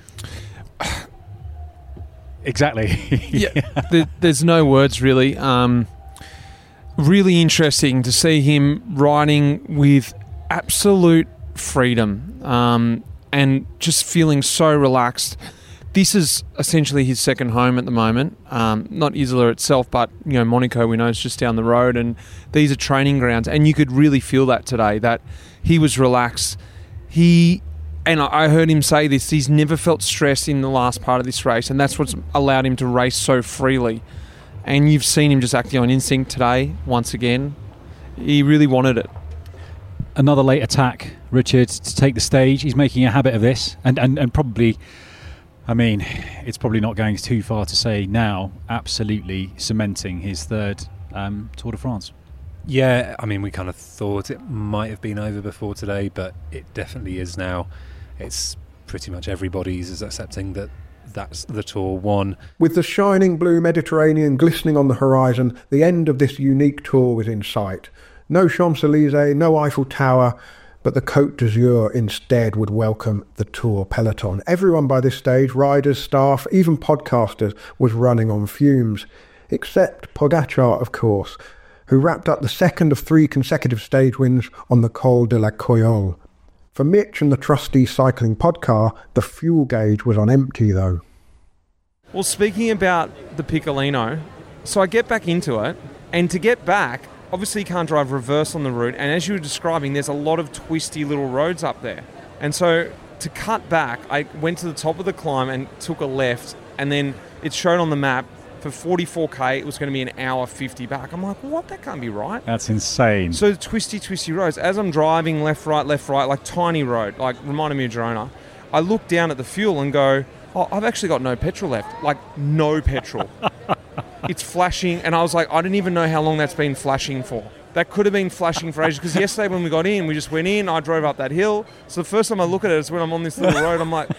Exactly. Yeah, there, there's no words really. Um, really interesting to see him riding with absolute freedom um, and just feeling so relaxed. This is essentially his second home at the moment. Um, not Isola itself, but you know Monaco we know is just down the road, and these are training grounds. And you could really feel that today, that he was relaxed. He, and I heard him say this, he's never felt stress in the last part of this race, and that's what's allowed him to race so freely. And you've seen him just acting on instinct today, once again. He really wanted it. Another late attack, Richard, to take the stage. He's making a habit of this, and, and, and probably... I mean, it's probably not going too far to say now, absolutely cementing his third um, Tour de France. Yeah, I mean, we kind of thought it might have been over before today, but it definitely is now. It's pretty much everybody's is accepting that that's the Tour won. With the shining blue Mediterranean glistening on the horizon, the end of this unique Tour was in sight. No Champs-Élysées, no Eiffel Tower, but the Côte d'Azur instead would welcome the Tour peloton. Everyone by this stage, riders, staff, even podcasters, was running on fumes. Except Pogačar, of course, who wrapped up the second of three consecutive stage wins on the Col de la Coyole. For Mitch and the trusty cycling podcar, the fuel gauge was on empty, though. Well, speaking about the Piccolino, so I get back into it, and to get back, obviously you can't drive reverse on the route, and as you were describing, there's a lot of twisty little roads up there. And so to cut back, I went to the top of the climb and took a left, and then it showed on the map for forty-four K, it was going to be an hour fifty back. I'm like, what? That can't be right. That's insane. So the twisty, twisty roads. As I'm driving left, right, left, right, like tiny road, like reminded me of Girona, I look down at the fuel and go, oh, I've actually got no petrol left. Like, no petrol. It's flashing, and I was like, I don't even know how long that's been flashing for. That could have been flashing for ages, because yesterday when we got in, we just went in, I drove up that hill. So the first time I look at it is when I'm on this little road, I'm like,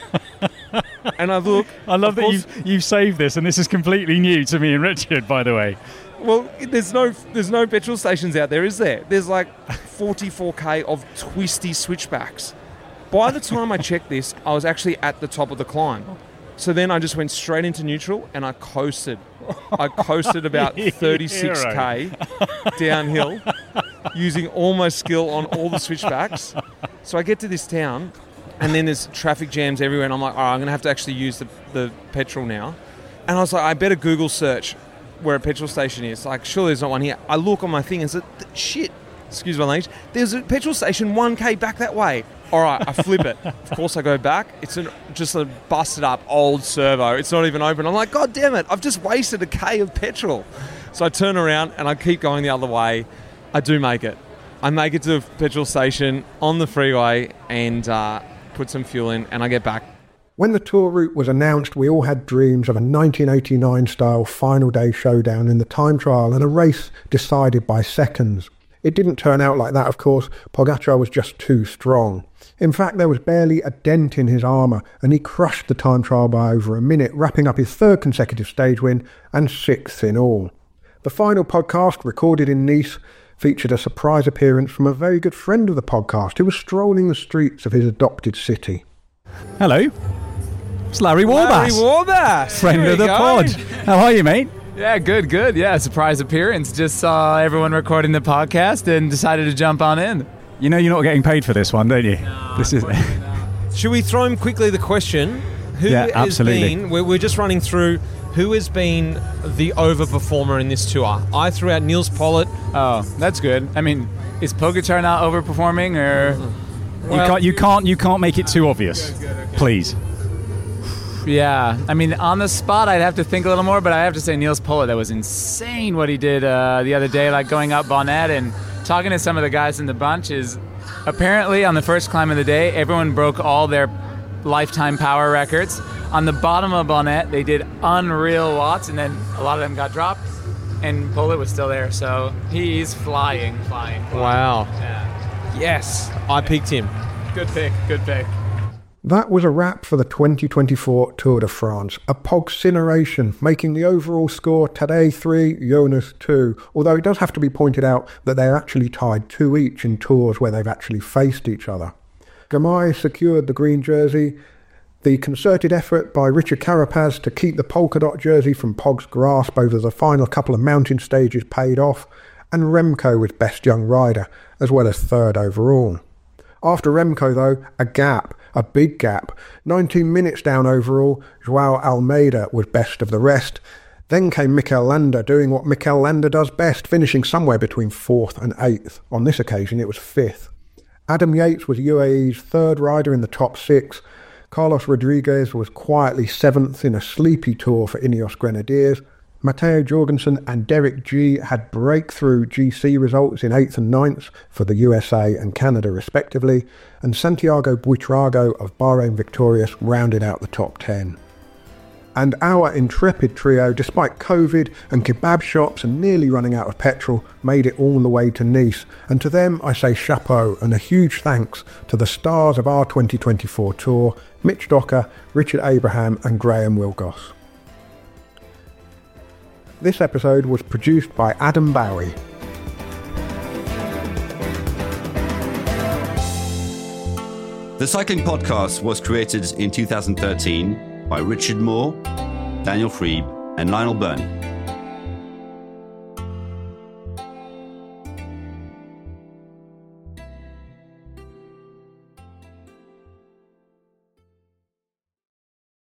and I look. I love that you've, you've saved this, and this is completely new to me and Richard, by the way. Well, there's no there's no petrol stations out there, is there? There's like forty-four K of twisty switchbacks. By the time I checked this, I was actually at the top of the climb. So then I just went straight into neutral and I coasted. I coasted about thirty-six K downhill using all my skill on all the switchbacks. So I get to this town and then there's traffic jams everywhere and I'm like, all right, I'm going to have to actually use the, the petrol now. And I was like, I better Google search where a petrol station is. Like, surely there's not one here. I look on my thing and said, shit, excuse my language, there's a petrol station one K back that way. All right, I flip it. Of course, I go back. It's an, just a busted up old servo. It's not even open. I'm like, God damn it, I've just wasted a K of petrol. So I turn around and I keep going the other way. I do make it. I make it to the petrol station on the freeway and uh, put some fuel in, and I get back. When the tour route was announced, we all had dreams of a nineteen eighty-nine style final day showdown in the time trial and a race decided by seconds. It didn't turn out like that, of course. Pogačar was just too strong. In fact, there was barely a dent in his armour, and he crushed the time trial by over a minute, wrapping up his third consecutive stage win and sixth in all. The final podcast, recorded in Nice, featured a surprise appearance from a very good friend of the podcast who was strolling the streets of his adopted city. Hello. It's Larry Warbass. Larry Warbass. Friend Here of the we go. pod. How are you, mate? Yeah, good, good. Yeah, surprise appearance. Just saw everyone recording the podcast and decided to jump on in. You know you're not getting paid for this one, don't you? No, this is. Should we throw him quickly the question? Who Yeah, has absolutely. been, we're, we're just running through, who has been the overperformer in this tour? I threw out Niels Pollitt. Oh, that's good. I mean, is Pogačar not overperforming, or you can't. You can't. You can't make it too obvious. Please. Yeah, I mean, on the spot, I'd have to think a little more, but I have to say Niels Pollitt, that was insane what he did uh, the other day, like going up Bonnet and talking to some of the guys in the bunch is apparently on the first climb of the day, everyone broke all their lifetime power records. On the bottom of Bonnet, they did unreal watts, and then a lot of them got dropped, and Pollitt was still there, so he's flying, flying, flying. Wow. Yeah. Yes, I picked him. Good pick, good pick. That was a wrap for the twenty twenty-four Tour de France. A pogcineration, making the overall score Tadej three, Jonas two. Although it does have to be pointed out that they're actually tied two each in tours where they've actually faced each other. Gamay secured the green jersey. The concerted effort by Richard Carapaz to keep the polka dot jersey from Pog's grasp over the final couple of mountain stages paid off. And Remco was best young rider, as well as third overall. After Remco, though, a gap, a big gap. nineteen minutes down overall, Joao Almeida was best of the rest. Then came Mikel Landa, doing what Mikel Landa does best, finishing somewhere between fourth and eighth. On this occasion, it was fifth. Adam Yates was U A E's third rider in the top six. Carlos Rodriguez was quietly seventh in a sleepy tour for Ineos Grenadiers. Matteo Jorgensen and Derek G had breakthrough G C results in eighth and ninth for the U S A and Canada respectively, and Santiago Buitrago of Bahrain Victorious rounded out the top ten. And our intrepid trio, despite COVID and kebab shops and nearly running out of petrol, made it all the way to Nice, and to them I say chapeau and a huge thanks to the stars of our twenty twenty-four tour, Mitch Docker, Richard Abraham and Graham Wilgoss. This episode was produced by Adam Bowie. The Cycling Podcast was created in two thousand thirteen by Richard Moore, Daniel Freeb, and Lionel Burney.